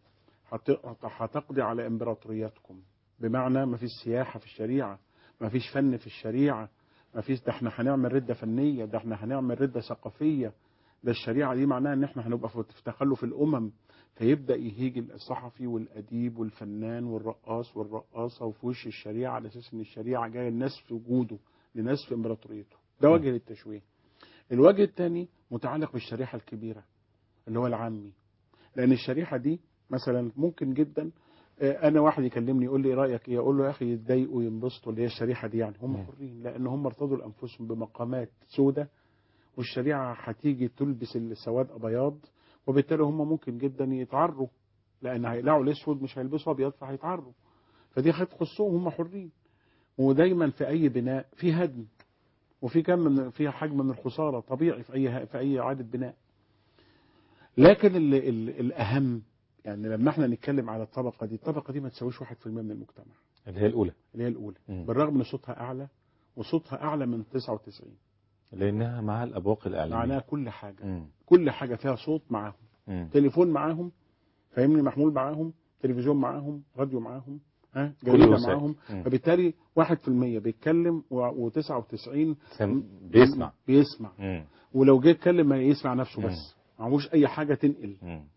هتقضي على امبراطورياتكم. بمعنى ما فيش سياحة في الشريعة، ما فيش فن في الشريعة، ما فيش ده احنا هنعمل ردة فنية، ده احنا هنعمل ردة ثقافية، ده الشريعة دي معناها ان احنا هنبقى في تخلف الامم. فيبدأ يهيج الصحفي والأديب والفنان والرقاص والرقاصة وفي وش الشريعة على أساس إن الشريعة جاية الناس في وجوده لناس في إمبراطوريته. ده وجه للتشويه. الوجه الثاني متعلق بالشريحة الكبيرة اللي هو العامي. لأن الشريحة دي مثلا ممكن جدا أنا واحد يكلمني يقول لي رأيك إيه؟ أقول له يا أخي يتضايقوا ينبسطوا اللي هي الشريحة دي، يعني هم حرين لأن هم ارتضوا لأنفسهم بمقامات سودة، والشريعة هتيجي تلبس السواد أبيض، وبالتالي هم ممكن جدا يتعروا لان هيقلعوا الاسود مش هيلبسوا ابيض فهيتعروا. فدي هتخصهم، هم حرين. ودايما في اي بناء في هدم وفي في حجم من الخساره طبيعي في اي اعاده بناء. لكن الاهم يعني لما احنا نتكلم على الطبقه دي ما تساويش 1% من المجتمع اللي هي الاولى بالرغم ان صوتها اعلى وصوتها اعلى من 99 لانها معها الابواق الاعلاميه، معناها كل حاجه. كل حاجه فيها صوت معاهم. تليفون معاهم، فاهمني، محمول معاهم، تلفزيون معاهم، راديو معاهم، جريدة معاهم. فبالتالي 1% بيتكلم و99 بيسمع. ولو جه يتكلم ما يسمع نفسه بس. معهوش اي حاجه تنقل.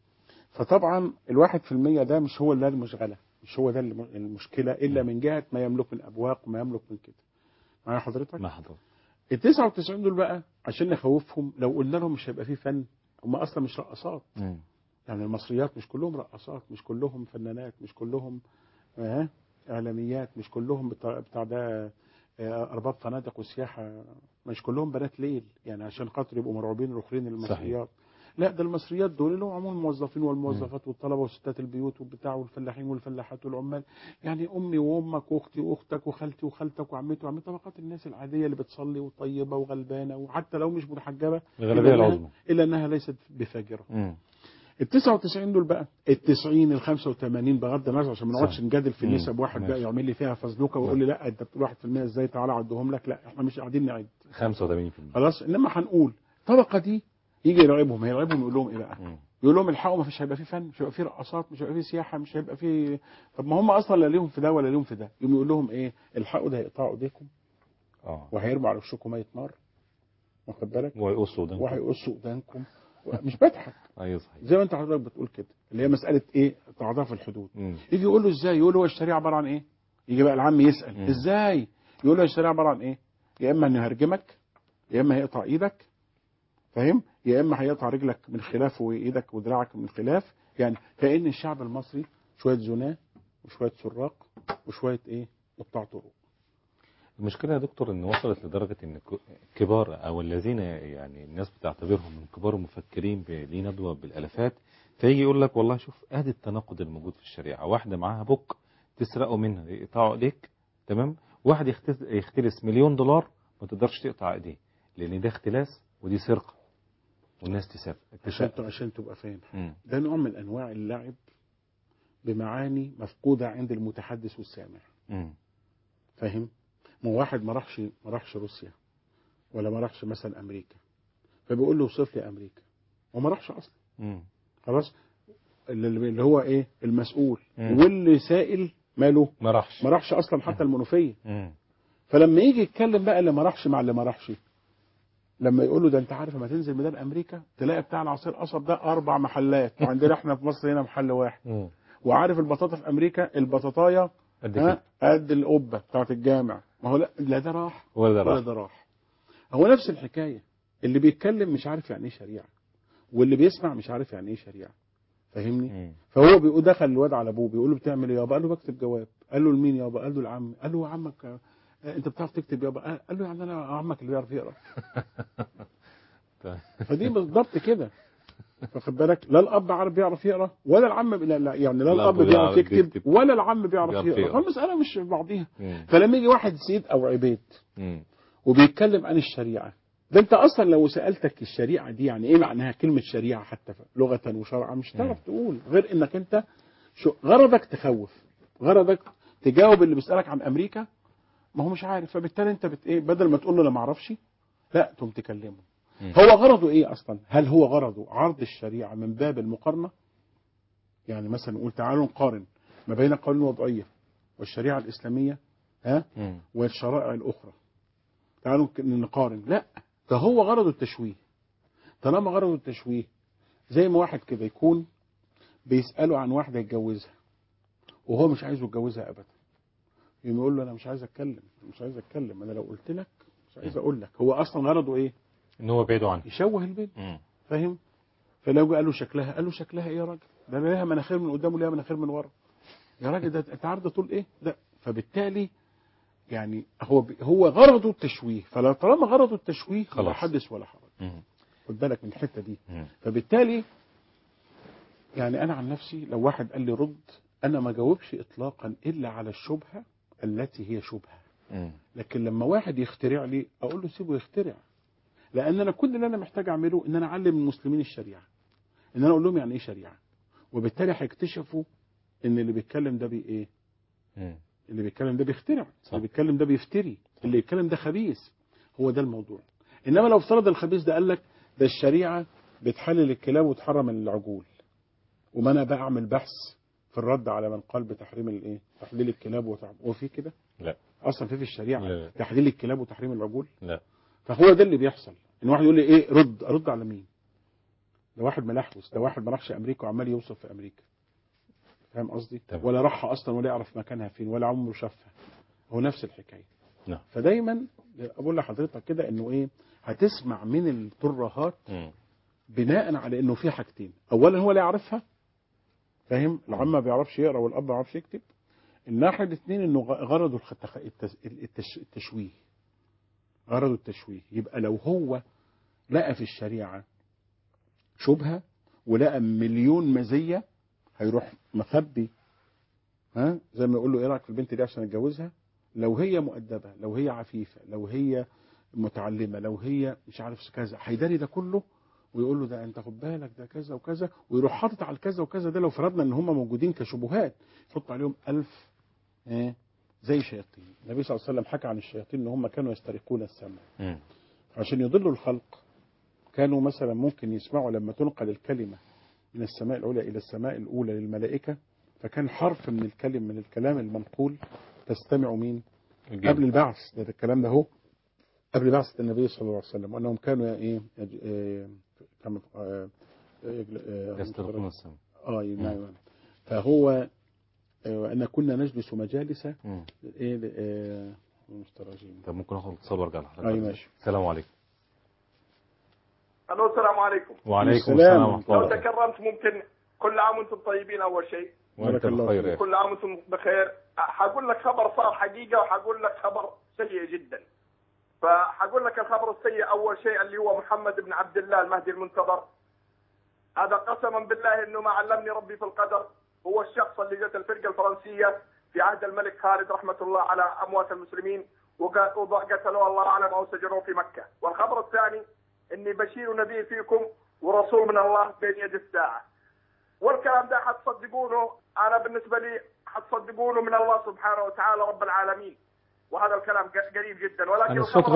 فطبعا ال1% ده مش هو اللي المشغله، مش هو ده المشكله، الا من جهه ما يملك من ابواق وما يملك من كده. معايا حضرتك؟ ما حضرتك. ال 99 دول بقى عشان نخوفهم، لو قلنا لهم مش هيبقى فيه فن، هم اصلا مش رقصات. يعني المصريات مش كلهم رقصات، مش كلهم فنانات، مش كلهم اعلاميات، مش كلهم بتاع ده ارباب فنادق وسياحه، مش كلهم بنات ليل يعني عشان خاطر يبقوا مرعوبين الاخرين المصريات. لا، ده المصريات دول اللي هم عموم الموظفين والموظفات والطلبه وستات البيوت والبتاع والفلاحين والفلاحات والعمال، يعني امي وامك واختي واختك وخالتي وخالتك وعمتي وعمتي، طبقات الناس العاديه اللي بتصلي وطيبه وغلبانه، وحتى لو مش محجبه الغالبيه العظمى الا انها ليست بفاجره. ال 99 دول بقى، ال 90 ال 85 بغض النظر عشان ما نقعدش نجادل في النسب، واحد بقى يعمل لي فيها فزلوكه ويقول لي لا انت بتقول 1% ازاي، تعالى عدهم لك. لا، احنا مش قاعدين نعد 85%. خلاص، انما هنقول الطبقه دي يجي يراقبهم، هيراقبهم يقول لهم ايه بقى؟ يقول لهم الحقوا، ما فيش هيبقى فيه فن، مش هيبقى فيه رقصات، مش هيبقى فيه سياحه، مش هيبقى فيه. طب ما هم اصلا لا ليهم في ده ولا ليهم في ده. يقول لهم ايه؟ الحقوا، ده هيقطعوا ايديكم وهيرموا على وشكم ميه نار، واخد بالك؟ وهيقصوا ودانكم. مش بضحك. ايوه صحيح. زي ما انت حضرتك بتقول كده، اللي هي مساله ايه؟ تعاطف الحدود. يجي يقول له ازاي؟ يقول له هو الشريعه عباره عن ايه؟ يجي بقى العم يسال ازاي؟ يقول له الشريعه عباره عن ايه؟ يا اما انه يهرجمك، يا اما هيقطع ايدك، فاهم؟ يا اما هيقطع رجلك من خلاف وايدك ودراعك من خلاف. يعني كأن الشعب المصري شويه زناه وشويه سراق وشويه ايه؟ قطاع طرق. المشكله يا دكتور ان وصلت لدرجه ان كبار او الذين يعني الناس بتعتبرهم من كبار المفكرين ليه ندوه بالالافات، فيجي يقول لك والله شوف ادي التناقض الموجود في الشريعه، واحده معاها بوك تسرقه منها يقطعوا ايديك، تمام؟ واحد يختلس $1,000,000 ما تقدرش تقطع ايديه، لان ده اختلاس ودي سرقه والناس تسافر. عشان تبقى فاهم، ده نوع من انواع اللعب بمعاني مفقوده عند المتحدث والسامع. فاهم؟ ما واحد ما راحش روسيا ولا ما راحش مثلا امريكا، فبيقول له اوصف لي امريكا وما راحش اصلا. خلاص، اللي هو ايه؟ المسؤول واللي سائل ماله؟ ما راحش اصلا حتى المنوفيه. فلما يجي يتكلم بقى اللي ما راحش مع اللي ما راحش، لما يقول له ده انت عارف لما تنزل ميدان امريكا تلاقي بتاع العصير قصب ده 4 محلات، وعندنا احنا في مصر هنا محل واحد. وعارف البطاطا في امريكا البطاطايه قد القبه بتاعت الجامع. ما هو لا ده راح ولا ده راح. هو نفس الحكايه، اللي بيتكلم مش عارف يعني ايه شريعه، واللي بيسمع مش عارف يعني ايه شريعه. فاهمني؟ فهو بيقول دخل الواد على ابوه بيقول له بتعمل ايه يابا؟ قال له بكتب جواب. قال له لمين يابا؟ قال له لعمي. قال له عمك انت بتعرف تكتب يابا؟ قال له يعني انا عمك اللي بيعرف يقرا. فدي بالضبط كده، واخد بالك؟ لا الاب عارف بيعرف يقرا ولا العم لا يعني لا الاب بيعرف يكتب ولا العم بيعرف يقرا. فالمساله مش بعضيها. فلما يجي واحد سيد او عبيد وبيتكلم عن الشريعه، ده انت اصلا لو سالتك الشريعه دي يعني ايه معناها، كلمه شريعه حتى لغه وشرعا مش هتعرف تقول، غير انك انت غرضك تخوف، غرضك تجاوب اللي بيسالك عن امريكا ما هو مش عارف. فبالتالي انت ايه؟ بدل ما تقول له انا ما اعرفش، لا تقوم تكلمه. هو غرضه ايه اصلا؟ هل هو غرضه عرض الشريعه من باب المقارنه؟ يعني مثلا نقول تعالوا نقارن ما بين القوانين الوضعيه والشريعه الاسلاميه والشرائع الاخرى، تعالوا نقارن. لا، ده هو غرضه التشويه. طالما غرضه التشويه، زي ما واحد كده يكون بيساله عن واحده يتجوزها وهو مش عايزه يتجوزها ابدا، يقول له انا مش عايز اتكلم، انا لو قلت لك مش عايز اقول لك. هو اصلا غرضه ايه؟ ان هو بعيده عنه، يشوه البنت. فاهم؟ فلو قال له شكلها، قال له شكلها ايه يا راجل؟ ده لها مناخير من قدام ولها مناخير من ورا. يا راجل ده انت عارف ده طول ايه ده؟ فبالتالي يعني هو غرضه التشويه. طالما غرضه التشويه لا حدث ولا حرج. خد بالك من الحته دي. فبالتالي يعني انا عن نفسي لو واحد قال لي رد، انا ما جاوبش اطلاقا الا على الشبهه التي هي شبهه. لكن لما واحد يخترع لي اقول له سيبه يخترع، لان انا كل اللي انا محتاج اعمله ان انا اعلم المسلمين الشريعه، ان انا اقول لهم يعني ايه شريعه، وبالتالي هيكتشفوا ان اللي بيتكلم ده ايه؟ اللي بيتكلم ده بيخترع، اللي بيتكلم ده بيفتري، اللي بيتكلم ده خبيث. هو ده الموضوع. انما لو افترض الخبيث ده قال لك ده الشريعه بتحلل الكلاب وتحرم العجول، وما انا بقى اعمل بحث في الرد على من قال بتحريم تحليل الكلاب وتحريم، هو في كده؟ لا اصلا في الشريعه لا. تحليل الكلاب وتحريم العجول؟ لا. فهو ده اللي بيحصل، ان واحد يقول لي ايه؟ ارد على مين؟ ده واحد ملحوس، ده واحد ما راحش امريكا وعمال يوصف في امريكا، فاهم قصدي؟ تمام. ولا راحها اصلا ولا يعرف مكانها فين ولا عمره شافها، هو نفس الحكايه. نعم. فدايما اقول لحضرتك كده انه ايه، هتسمع من الترهات بناء على انه في حاجتين، اولا هو لا يعرفها، فاهم؟ العم ما بيعرفش يقرا والاب ما بيعرفش يكتب. الناحيه الاثنين انه غرضه التشويه، غرضه التشويه. يبقى لو هو لقى في الشريعه شبهه ولقى مليون مزيه هيروح مخبي، ها، زي ما يقول له ايه رايك في البنت دي عشان اتجوزها، لو هي مؤدبه، لو هي عفيفه، لو هي متعلمه، لو هي مش عارف كذا، هيداري ده كله ويقول له ده انت خد بالك ده كذا وكذا، ويروح حاطط على الكذا وكذا ده لو فرضنا ان هم موجودين كشبهات يحط عليهم 1000 زي شياطين. النبي صلى الله عليه وسلم حكى عن الشياطين ان هم كانوا يسترقون السمع عشان يضلوا الخلق. كانوا مثلا ممكن يسمعوا لما تنقل الكلمه من السماء العليا الى السماء الاولى للملائكه، فكان حرف من الكلام المنقول تستمع مين؟ قبل البعث. ده الكلام ده هو قبل بعثة النبي صلى الله عليه وسلم، وانهم كانوا يسترقون السمع. نعم. فهو ان كنا نجلس مجالس مسترجين. طب ممكن اخد اتصال وارجع لحضرتك؟ ماشي. السلام عليكم. الو السلام عليكم. وعليكم السلام ورحمه الله لو وبركاته. تكرمت ممكن كل عام وانتم طيبين اول شيء. وانت بخير يا اخي. كل عام وانتم بخير. حقول لك خبر صار حقيقه وحقول لك خبر سيء جدا. فحقول لك الخبر السيء اول شيء اللي هو محمد بن عبد الله المهدي المنتظر. هذا قسما بالله انه ما علمني ربي في القدر، هو الشخص اللي جت الفرقه الفرنسيه في عهد الملك خالد رحمه الله على اموات المسلمين وقتلوه الله اعلم او سجنوه في مكه. والخبر الثاني اني بشير نذير فيكم ورسول من الله بين يد الساعه. والكلام ده حتصدقونه، انا بالنسبه لي حتصدقونه من الله سبحانه وتعالى رب العالمين، وهذا الكلام قريب جدا. ولكن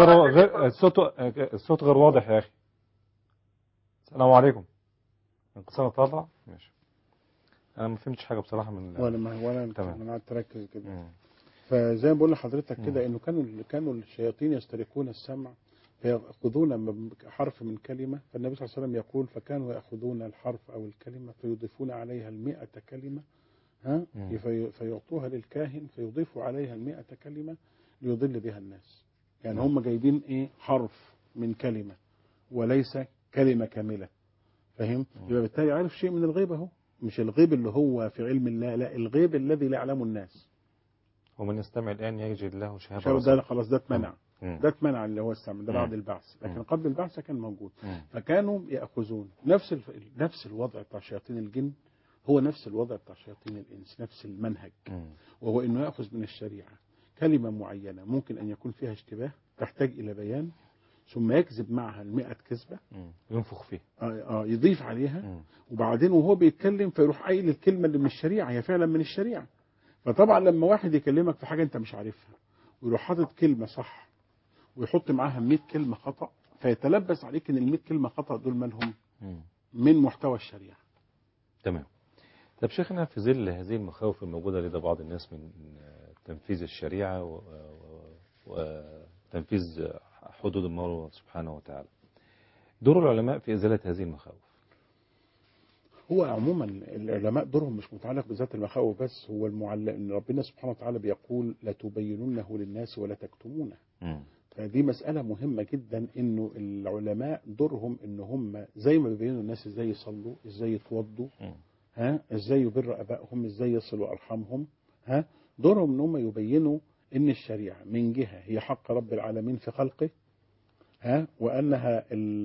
الصوت غير واضح يا اخي. السلام عليكم. انقسام طبعا. ماشي. انا ما فهمتش حاجه بصراحه من ولا تمام. انا قعدت اركز كده. فزي ما بقول لحضرتك كده انه كانوا الشياطين يسترقون السمع فيأخذون حرف من كلمة، فالنبي صلى الله عليه وسلم يقول فكانوا يأخذون الحرف أو الكلمة فيضيفون عليها 100 كلمة، فيعطوها للكاهن فيضيفوا عليها 100 كلمة ليضل بها الناس. يعني هم جايبين ايه؟ حرف من كلمة وليس كلمة كاملة، فاهم؟ يبقى بالتالي عارف شيء من الغيب اهو، مش الغيب اللي هو في علم الله، لا، الغيب الذي لا يعلمه الناس. ومن يستمع الآن يجد له شهادة. ده خلاص ده اتمنع. ده اتمنع اللي هو السمع ده بعد البعث، لكن قبل البعث كان موجود. فكانوا يأخذون نفس الوضع بتاع شياطين الجن، هو نفس الوضع بتاع شياطين الإنس، نفس المنهج. وهو إنه يأخذ من الشريعة كلمة معينة ممكن أن يكون فيها اشتباه تحتاج إلى بيان، ثم يكذب معها 100 كذبة ينفخ فيها، يضيف عليها، وبعدين وهو بيتكلم فيروح قايل الكلمة اللي من الشريعة هي فعلا من الشريعة. فطبعا لما واحد يكلمك في حاجة أنت مش عارفها ويروح حاطط كلمة صح ويحط معاها 100 كلمة خطأ، فيتلبس عليك ان ال 100 كلمة خطأ دول منهم من محتوى الشريعة. تمام. طب شيخنا، في ظل هذه المخاوف الموجودة لدى بعض الناس من تنفيذ الشريعة وتنفيذ حدود الله سبحانه وتعالى، دور العلماء في إزالة هذه المخاوف؟ هو عموما العلماء دورهم مش متعلق بذات المخاوف بس، هو المعلق ان ربنا سبحانه وتعالى بيقول لتبيننه للناس ولا تكتمونه. فدي مسألة مهمة جدا، انه العلماء دورهم ان هم زي ما بيبينوا الناس ازاي يصلوا، ازاي يتوضوا، ازاي يبر ابائهم، ازاي يصلوا ارحامهم، دورهم ان هم يبينوا ان الشريعة من جهة هي حق رب العالمين في خلقه، وأنها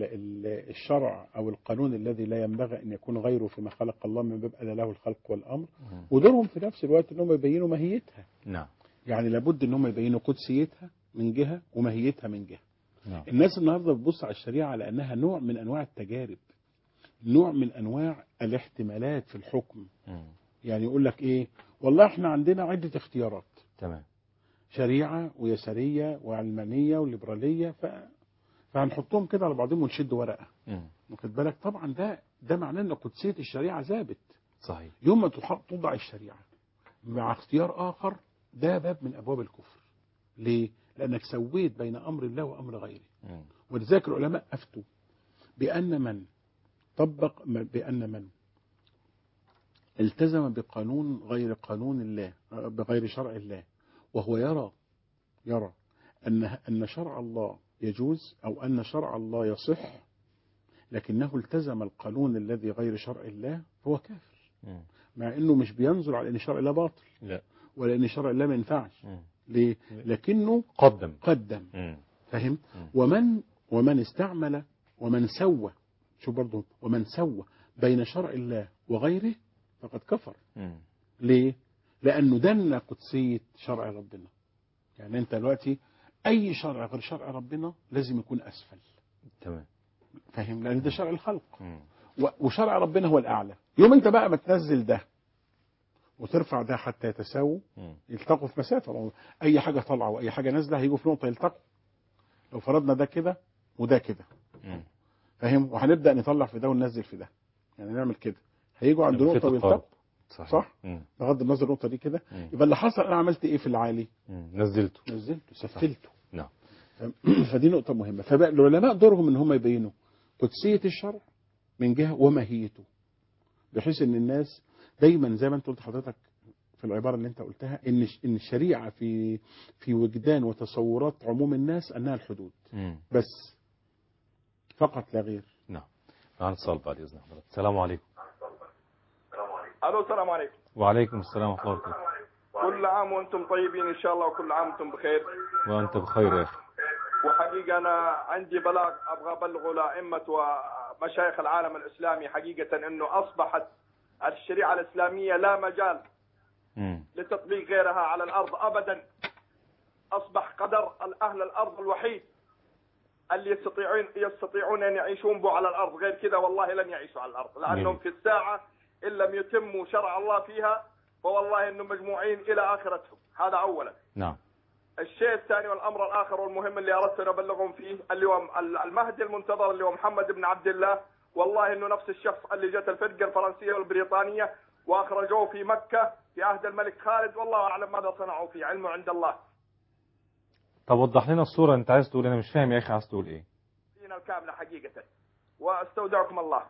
الشرع أو القانون الذي لا ينبغي أن يكون غيره فيما خلق الله من باب أن له الخلق والأمر. ودورهم في نفس الوقت أنهم يبينوا ماهيتها. نعم. يعني لابد أنهم يبينوا قدسيتها من جهة وماهيتها من جهة. نعم. الناس النهاردة بتبص على الشريعة على أنها نوع من أنواع التجارب، نوع من أنواع الاحتمالات في الحكم. يعني يقول لك إيه، والله إحنا عندنا عدة اختيارات. تمام. شريعة ويسارية وعلمانية وليبرالية، فهنحطهم كده على بعضهم ونشد ورقة. واخد بالك؟ طبعا ده معناه ان قدسية الشريعة ثابت. صحيح. يوم ما توضع الشريعة مع اختيار آخر، ده باب من أبواب الكفر. ليه؟ لأنك سويت بين أمر الله وأمر غيره. ولذلك العلماء أفتوا بأن من طبق بأن من التزم بقانون غير قانون الله، بغير شرع الله، وهو يرى أن شرع الله يجوز أو أن شرع الله يصح، لكنه التزم القانون الذي غير شرع الله، هو كافر. مع أنه مش بينظر على أن شرع الله باطل، لا، ولا أن شرع الله ما ينفعش. ليه؟ لكنه قدم. فهم؟ ومن استعمل ومن سوى، شو برضه، ومن سوى بين شرع الله وغيره فقد كفر. ليه؟ لأنه دن قدسية شرع ربنا. يعني أنت دلوقتي أي شرع غير شرع ربنا لازم يكون أسفل. تمام. فهم؟ لأن ده شرع الخلق، وشرع ربنا هو الأعلى. يوم أنت بقى ما تنزل ده وترفع ده حتى يتساووا، يلتقوا في مسافة. أي حاجة طالعة وأي حاجة نازلة هيجوا في نقطة يلتقوا. لو فرضنا ده كده وده كده، فاهم، وهنبدأ نطلع في ده وننزل في ده، يعني نعمل كده، هيجوا عند نقطة ويلتقوا. صح؟ بغض النظر النقطة دي كده، يبقى اللي حصل أنا عملت إيه في العالي؟ نزلته سفلته. نعم. فدي نقطة مهمة. فبقى العلماء دورهم إن هم يبينوا قدسية الشرع من جهة وماهيته، بحيث إن الناس دايما زي ما أنت قلت حضرتك في العبارة اللي أنت قلتها، إن الشريعة في وجدان وتصورات عموم الناس أنها الحدود بس، فقط لا غير. نعم. معنا اتصال بعد إذن حضرتك. السلام عليكم. الو السلام عليكم. وعليكم السلام ورحمة الله وبركاته. كل عام وانتم طيبين ان شاء الله، وكل عام وانتم بخير. وانت بخير يا اخي. وحقيقه انا عندي بلاغ ابغى ابلغه لائمه ومشايخ العالم الاسلامي، حقيقه انه اصبحت الشريعه الاسلاميه لا مجال لتطبيق غيرها على الارض ابدا. اصبح قدر اهل الارض الوحيد اللي يستطيعون ان يعيشون به على الارض، غير كذا والله لن يعيشوا على الارض، لانهم في الساعه ان لم يتموا شرع الله فيها فوالله انهم مجموعين الى اخرتهم. هذا اولا. نعم. الشيء الثاني والامر الاخر والمهم اللي اردت ان ابلغهم فيه، اللي هو المهدي المنتظر اللي هو محمد بن عبد الله، والله انه نفس الشخص اللي جت الفرقه الفرنسيه والبريطانيه واخرجوه في مكه في عهد الملك خالد، والله اعلم ماذا صنعوا فيه، علمه عند الله. طب وضح لنا الصوره، انت عايز تقول؟ انا مش فاهم يا اخي، عايز تقول ايه؟ الكامله حقيقه. واستودعكم الله.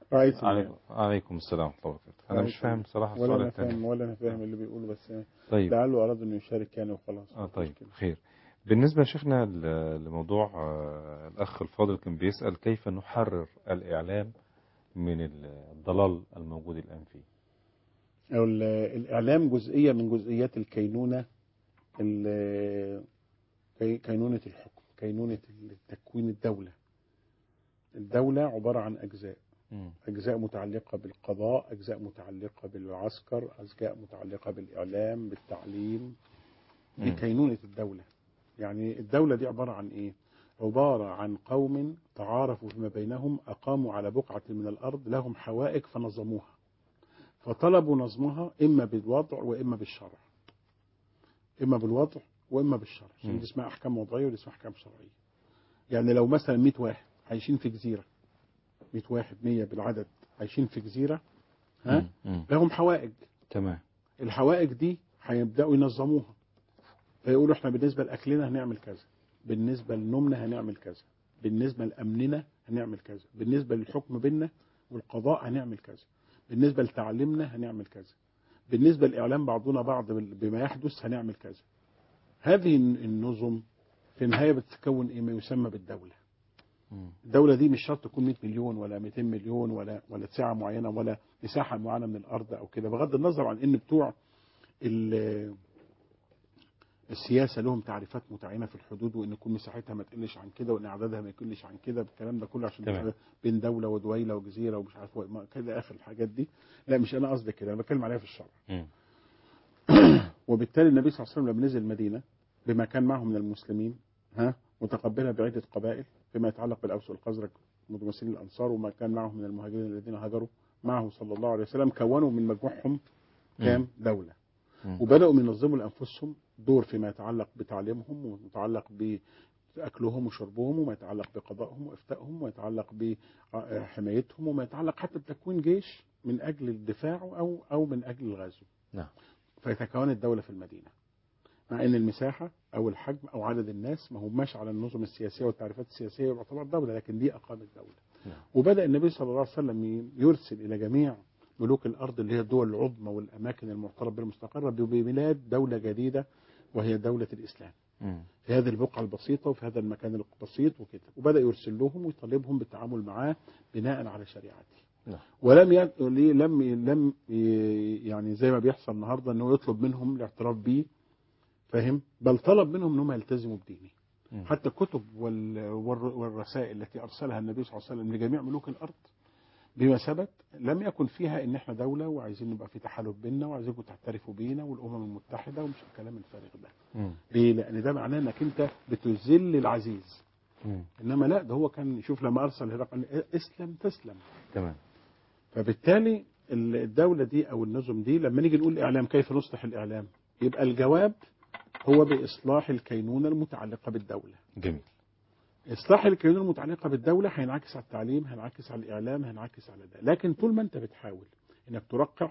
عليكم السلام ورحمه الله وبركاته. انا مش فاهم صراحه السؤال الثاني، ولا انا فاهم اللي بيقوله، بس طيب لعله اراد انه يشارك يعني وخلاص. طيب خير. بالنسبه لشيخنا لموضوع الاخ الفاضل كان بيسال كيف نحرر الاعلام من الضلال الموجود الان فيه. الاعلام جزئيه من جزئيات الكينونه، كينونه الحكم، كينونه تكوين الدوله عباره عن أجزاء متعلقة بالقضاء، أجزاء متعلقة بالعسكر، أجزاء متعلقة بالإعلام، بالتعليم. دي كينونة الدولة. يعني الدولة دي عبارة عن إيه؟ عبارة عن قوم تعارفوا فيما بينهم، أقاموا على بقعة من الأرض لهم حوائج فنظموها، فطلبوا نظمها إما بالوضع وإما بالشرع، إما بالوضع وإما بالشرع. عشان دي اسمها أحكام وضعية ودي اسمها أحكام شرعية. يعني لو مثلا 100 واحد عايشين في جزيرة، 100 واحد 100 بالعدد عايشين في جزيرة، لهم حوائج. تمام. الحوائج دي هيبدأوا ينظموها، فيقولوا احنا بالنسبة لأكلنا هنعمل كذا، بالنسبة لنومنا هنعمل كذا، بالنسبة لأمننا هنعمل كذا، بالنسبة للحكم بيننا والقضاء هنعمل كذا، بالنسبة لتعليمنا هنعمل كذا، بالنسبة لإعلام بعضنا بعض بما يحدث هنعمل كذا. هذه النظم في النهاية بتتكون إيه؟ ما يسمى بالدولة. الدولة دي مش شرط تكون 100 مليون ولا 200 مليون ولا ساعة معينة ولا مساحة معينة من الأرض أو كده، بغض النظر عن إن بتوع السياسة لهم تعريفات متعينة في الحدود، وإن يكون مساحتها ما تقلش عن كده وإن عددها ما يقلش عن كده، بالكلام ده كله عشان بين دولة ودويلة وجزيرة ومش عارف كده آخر الحاجات دي. لا مش أنا قصدي كده، أنا بتكلم عليها في الشرع. وبالتالي النبي صلى الله عليه وسلم لما نزل المدينة بما كان معه من المسلمين متقبلها بعدة قبائل فيما يتعلق بالأوس والخزرج متمثلين الأنصار، وما كان معه من المهاجرين الذين هاجروا معه صلى الله عليه وسلم، كونوا من مجموعهم كام دولة. وبدأوا ينظموا لأنفسهم دور فيما يتعلق بتعليمهم وما يتعلق بأكلهم وشربهم وما يتعلق بقضائهم وإفتائهم وما يتعلق بحمايتهم وما يتعلق حتى بتكوين جيش من أجل الدفاع أو من أجل الغزو. نعم. فيتكون الدولة في المدينة. مع ان المساحة او الحجم او عدد الناس ما هماش على النظم السياسية والتعريفات السياسية يعتبر دولة، لكن دي اقامت دولة. وبدأ النبي صلى الله عليه وسلم يرسل الى جميع ملوك الارض اللي هي الدول العظمى والاماكن المعترف بالمستقرة بميلاد دولة جديدة وهي دولة الاسلام في هذه البقعة البسيطة وفي هذا المكان البسيط وكده. وبدأ يرسل لهم ويطالبهم بالتعامل معاه بناء على شريعته. ولم لم يعني زي ما بيحصل النهارده انه يطلب منهم الاعتراف به، فاهم؟ بل طلب منهم انهم يلتزموا بدينه. حتى الكتب والرسائل التي ارسلها النبي صلى الله عليه وسلم لجميع ملوك الارض بما ثبت لم يكن فيها ان احنا دولة وعايزين نبقى في تحالف بيننا وعايزينكم تعترفوا بينا والامم المتحدة ومش الكلام الفارغ ده. ليه؟ لان ده معناه انك انت بتذل العزيز. انما لا، ده هو كان شوف لما ارسل هرقل اسلم تسلم. تمام. فبالتالي الدولة دي او النظم دي لما نيجي نقول اعلام كيف نصلح الاعلام، يبقى الجواب هو باصلاح الكينونة المتعلقة بالدولة. جميل. اصلاح الكينونة المتعلقة بالدولة هينعكس على التعليم، هينعكس على الاعلام، هينعكس على ده. لكن طول ما انت بتحاول انك ترقع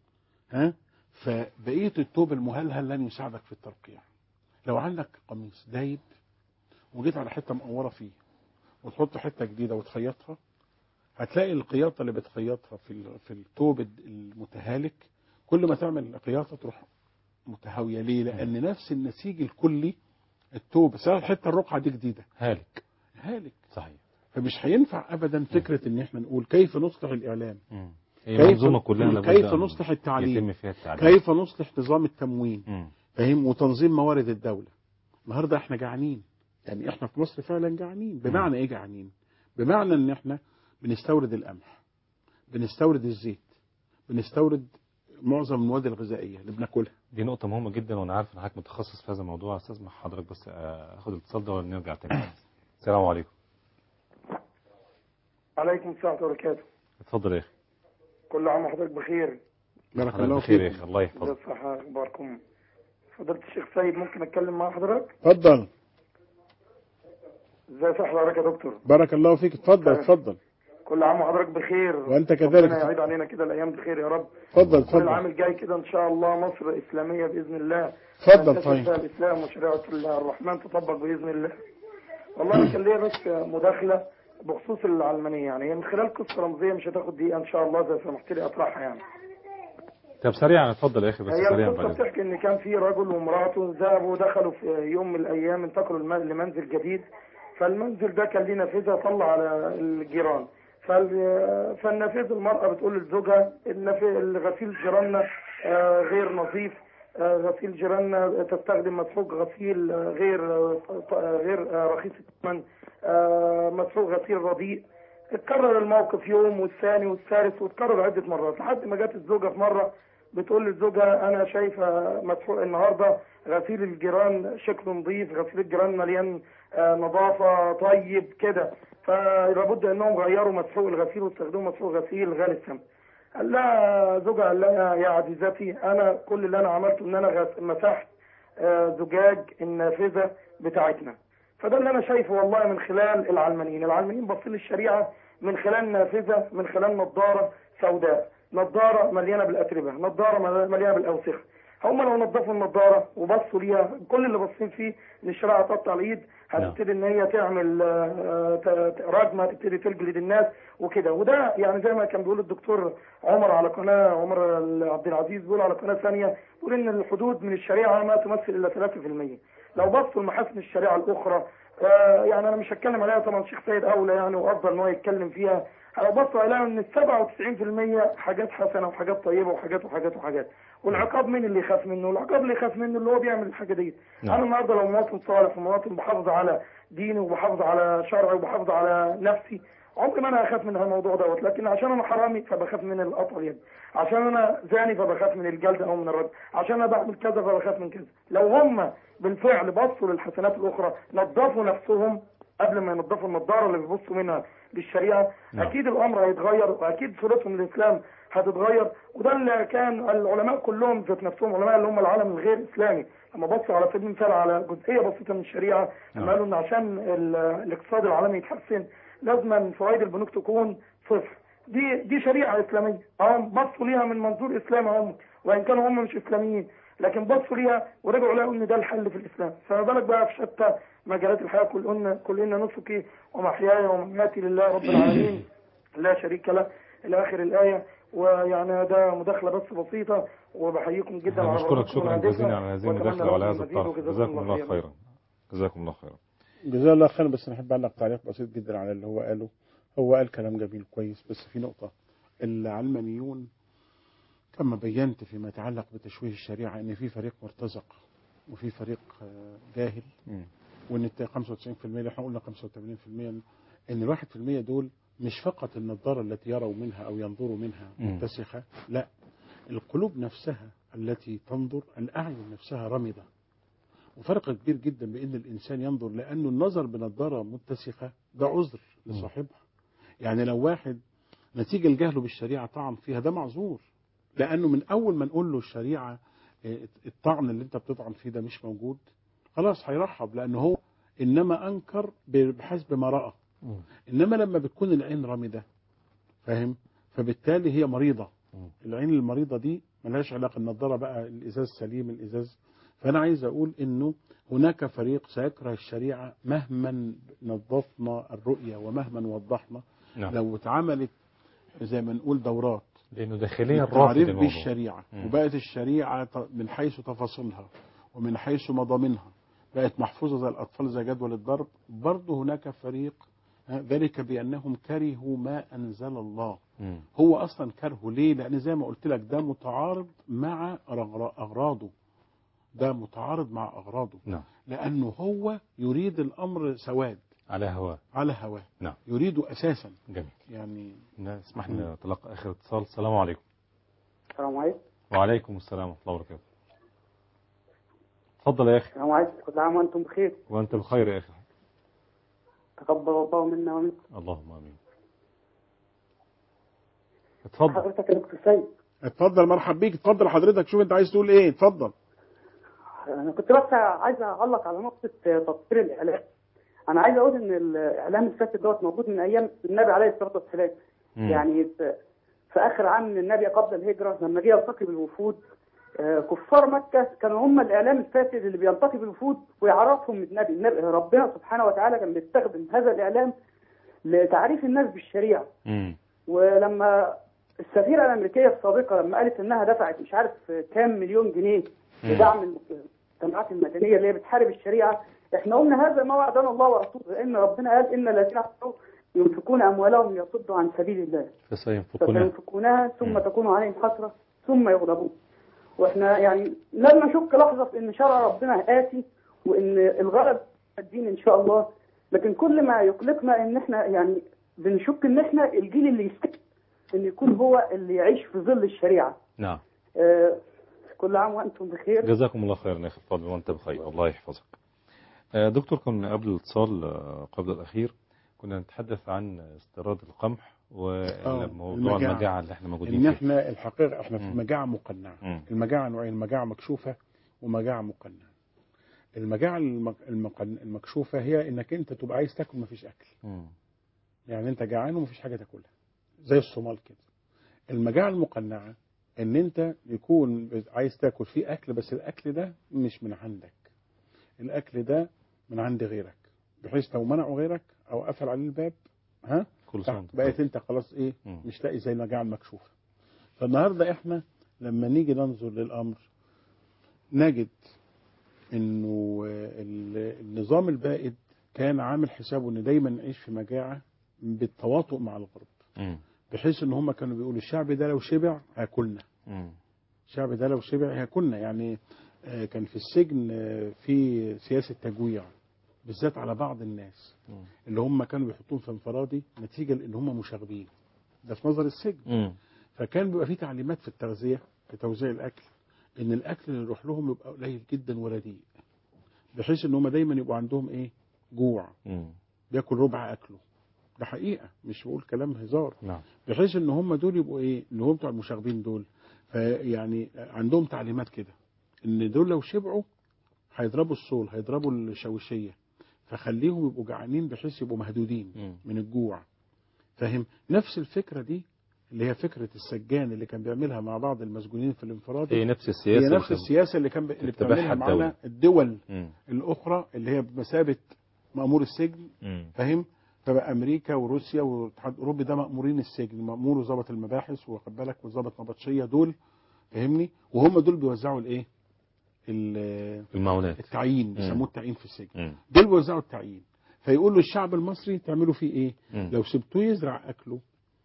فبقية الثوب المهلهل لن يساعدك في الترقيع. لو عندك قميص دايب وجيت على حتة مقورة فيه وتحط حتة جديدة وتخيطها، هتلاقي الخياطة اللي بتخيطها في الثوب المتهالك كل ما تعمل خياطة تروح متهاوية. ليه؟ لأن نفس النسيج الكلي الثوب سواء الحتة الرقعة دي جديدة هالك. صحيح. فمش هينفع أبدا فكرة إن احنا نقول كيف نصلح الإعلام، كيف نصلح التعليم، كيف نصلح نظام التموين، فاهم، وتنظيم موارد الدولة. النهارده احنا جعانين، يعني احنا في مصر فعلا جعانين. بمعنى ايه جعانين؟ بمعنى ان احنا بنستورد القمح، بنستورد الزيت، بنستورد معظم المواد الغذائية اللي بناكلها. دي نقطة مهمة جدا، وانا عارف ان حضرتك متخصص في هذا الموضوع. استاذ حضرتك بس اخد الاتصال ده ونرجع تاني. السلام عليكم. عليكم السلام ورحمة الله وبركاته. اتفضل يا اخي. كل عام وحضرتك بخير. بارك الله فيك يا فيك. اخي. الله يحفظك. صحة اخباركم؟ فضيلة الشيخ سيد ممكن اتكلم مع حضرتك؟ اتفضل. ازي صح حضرتك يا دكتور؟ بارك الله فيك. اتفضل. كل عام وحضرتك بخير، وانت كذلك. ربنا يعيد علينا كده الايام بخير يا رب. اتفضل. كل العام الجاي كده ان شاء الله مصر اسلاميه باذن الله. اتفضل. طيب. الاسلام وشريعه الرحمن تطبق باذن الله. والله انا كان ليا بس مداخله بخصوص العلمانيه، يعني من خلال قصه رمزيه مش هتاخد دقيقه ان شاء الله زي سمحت لي اطرحها يعني. طب سريعا اتفضل يا اخي، بس سريعا. هي القصه بتحكي ان كان في رجل ومراته ذهبوا دخلوا في يوم من الايام انتقلوا لمنزل جديد، فالمنزل ده كان ليه نافذه طلع على الجيران. فالنافذه المراه بتقول لزوجها غسيل جيراننا غير نظيف، غسيل جيراننا تستخدم مسحوق غسيل غير رخيص الثمن، مسحوق غسيل رديء. اتكرر الموقف يوم والثاني والثالث واتكرر عدة مرات لحد ما جت الزوجة في مرة بتقول للزوجة أنا شايفة مسحوق النهاردة غسيل الجيران شكله نظيف، غسيل الجيران مليان نظافة طيب كده، فلابد أنهم غيروا مسحوق الغسيل واستخدموا مسحوق غسيل غالي الثمن. قال لها زوجها قال لها يا عزيزتي أنا كل اللي أنا عملته إن أنا مسحت زجاج النافذة بتاعتنا. فده اللي أنا شايفه والله من خلال العلمانيين بصين للشريعة من خلال نافذة، من خلال نظارة سوداء، نظارة مليانة بالأتربة، نظارة مليانة بالأوسخة. هم لو نظفوا النظارة وبصوا ليها كل اللي باصين فيه ان الشريعة تقطع الإيد هتبتدي ان هي تعمل رجمة، تبتدي تجلد الناس وكده. وده يعني زي ما كان بيقول الدكتور عمر على قناة عمر عبد العزيز بيقول على قناة ثانية، بيقول ان الحدود من الشريعة ما تمثل الا 3%. لو بصوا لمحاسن الشريعة الأخرى يعني انا مش هتكلم عليها طبعا، الشيخ سيد اولى يعني وافضل ان هو يتكلم فيها. لو بصوا عليها ان 97% حاجات حسنه وحاجات طيبه وحاجات والعقاب مين اللي يخاف منه؟ العقاب اللي يخاف منه اللي هو بيعمل الحاجه دي. انا النهارده لو مواطن صالح ومواطن بحافظ على ديني وبحافظ على شرعي وبحافظ على نفسي عمري ما انا هخاف من الموضوع دوت. لكن عشان انا حرامي فبخاف من القطع اليد، عشان انا زاني فبخاف من الجلد او من الرجل، عشان انا بعمل كذا فبخاف من كذا. لو هم بالفعل بصوا للحسنات الاخرى نظفوا نفسهم قبل ما ينظفوا النظاره اللي بيبصوا منها للشريعه اكيد الامر هيتغير واكيد صورتهم للاسلام هتتغير. وده اللي كان العلماء كلهم ذات نفسهم علماء اللي هم العالم الغير اسلامي لما بصوا على سبيل المثال على جزئيه بسيطه من الشريعه لما قالوا ان عشان الاقتصاد العالمي يتحسن لازم فوائد البنوك تكون صفر. دي شريعه اسلاميه هم بصوا ليها من منظور اسلامي هم وان كانوا هم مش اسلاميين. لكن بصوا ليها ورجعوا لقوا ان ده الحل في الاسلام. فما بالك بقى في شتى مجالات الحياه. قل ان نسكي ومحياي ومماتي لله رب العالمين لا شريك له الى اخر الايه. ويعني ده مداخله بس بسيطه، وبحييكم جدا على نشكرك شكرا جزيلا على هذه المداخله وعلى هذا الطرح. جزاكم الله خيرا. جزاكم الله خيرا. جزاه الله خيرا. بس انا احب اعلق تعليق بسيط جدا على اللي هو قاله. هو قال كلام جميل كويس، بس في نقطه. العلمانيون كما بينت فيما يتعلق بتشويه الشريعه ان في فريق مرتزق وفي فريق جاهل، وان 95% اللي احنا قلنا 85% ان ال 1% دول مش فقط النظاره التي يروا منها او ينظروا منها متسخه، لا، القلوب نفسها التي تنظر، الاعين نفسها رمضه. وفرق كبير جدا بان الانسان ينظر، لانه النظر بنظاره متسخه ده عذر لصاحبها. يعني لو واحد نتيجه لجهله بالشريعه طعن فيها ده معذور، لانه من اول ما نقول له الشريعه الطعن اللي انت بتطعن فيه ده مش موجود، خلاص هيرحب، لانه هو انما انكر بحسب ما راى. انما لما بتكون العين رمده، فاهم، فبالتالي هي مريضه. العين المريضه دي ملهاش علاقه، النضاره بقى الازاز سليم الازاز. فانا عايز اقول انه هناك فريق سيكره الشريعه مهما نظفنا الرؤيه ومهما وضحنا. لو اتعملت زي ما نقول دورات لانه داخليا التعريف بالشريعه، وبقت الشريعه من حيث تفاصيلها ومن حيث مضامنها بقت محفوظه زي الاطفال زي جدول الضرب، برضه هناك فريق ذلك بانهم كرهوا ما انزل الله. هو اصلا كرهه ليه؟ لان زي ما قلت لك ده متعارض مع اغراضه، ده متعارض مع اغراضه. لانه هو يريد الامر سواد على هواه. يريده اساسا. جميل. يعني اسمح لنا نتلقى اخر اتصال. السلام عليكم. السلام عليكم. وعليكم السلام ورحمه الله وبركاته. اتفضل يا اخي. السلام عليكم. كل عام وانتم بخير. وانت بخير يا اخي. تقبل الله منا ومنكم. اللهم امين. اتفضل حضرتك يا دكتور سيد. اتفضل، مرحب بيك. اتفضل حضرتك، شوف انت عايز تقول ايه. اتفضل. انا كنت بس عايز اعلق على نقطه تطوير الاعلام. انا عايز اقول ان الاعلام الفاسد دوت موجود من ايام النبي عليه الصلاه والسلام. يعني في اخر عام من النبي قبل الهجره لما جه يلتقي بالوفود، كفار مكه كانوا هم الاعلام الفاسد اللي بيلتقي بالوفود ويعرفهم النبي. ربنا سبحانه وتعالى كان بيستخدم هذا الاعلام لتعريف الناس بالشريعه. ولما السفيره الامريكيه السابقه لما قالت انها دفعت مش عارف كام مليون جنيه لدعم الجماعات المدنيه اللي هي بتحارب الشريعه، احنا قلنا هذا ما وعدنا الله ورسوله، لان ربنا قال ان الذين كفروا ينفقون اموالهم ليصدوا عن سبيل الله فسينفقونها ثم تكون عليهم حسره ثم يغلبون. واحنا يعني لم نشك لحظه في ان شرع ربنا آتي وان الغرض الدين ان شاء الله، لكن كل ما يقلقنا ان احنا يعني بنشك ان احنا الجيل اللي يستكبر ان يكون هو اللي يعيش في ظل الشريعه. نعم. كل عام وانتم بخير. جزاكم الله خيرا يا اخي الفاضل وانت بخير. الله يحفظك. دكتور، كنا قبل الاتصال قبل الاخير كنا نتحدث عن استيراد القمح وموضوع المجاعه اللي احنا موجودين فيها. ان احنا الحقيقه احنا في مجاعه مقنعه. المجاعه نوعين، مجاعه مكشوفه ومجاعه مقنعه. المجاعه المكشوفه هي انك انت تبقى عايز تاكل مفيش اكل. يعني انت جعان ومفيش حاجه تاكلها زي الصومال كده. المجاعه المقنعه ان انت يكون عايز تاكل فيه اكل، بس الاكل ده مش من عندك، الاكل ده من عند غيرك، بحيث لو منعوا غيرك او قفل عليه الباب بقيت انت خلاص ايه مش لاقي زي المجاعه المكشوفه. فالنهارده احنا لما نيجي ننظر للامر نجد انه النظام البائد كان عامل حسابه ان دايما نعيش في مجاعه بالتواطؤ مع الغرب، بحيث ان هم كانوا بيقولوا الشعب ده لو شبع هياكلنا. الشعب ده لو شبع هياكلنا. يعني كان في السجن في سياسه تجويع بالذات على بعض الناس اللي هم كانوا بيحطوهم في انفرادي نتيجه لان هم مشاغبين، ده في نظر السجن. فكان بيبقى في تعليمات في التغذيه في توزيع الاكل ان الاكل اللي يروح لهم يبقى قليل جدا ورديء، بحيث ان هم دايما يبقوا عندهم ايه جوع، بياكل ربع اكله. ده حقيقه مش بقول كلام هزار. بحيث ان هم دول يبقوا ايه اللي هم بتوع المشاغبين دول، فيعني عندهم تعليمات كده ان دول لو شبعوا هيضربوا الصول هيضربوا الشاوشيه، فخليهم يبقوا جعانين بحيث يبقوا مهدودين من الجوع. فاهم؟ نفس الفكره دي اللي هي فكرة السجان اللي كان بيعملها مع بعض المسجونين في الانفراد، هي نفس السياسة، هي نفس السياسة اللي بتعملها معنا الدول الأخرى اللي هي بمثابة مأمور السجن. فاهم؟ فبقى أمريكا وروسيا والاتحاد الأوروبي ده مأمورين السجن، مأمور وظابط المباحث واخد بالك وظابط نبطشية دول، فاهمني؟ وهم دول بيوزعوا الإيه؟ المعونات، التعيين، بيسموه التعيين في السجن. دول بيوزعوا التعيين، فيقولوا الشعب المصري تعملوا فيه إيه؟ لو سبتوه يزرع أكله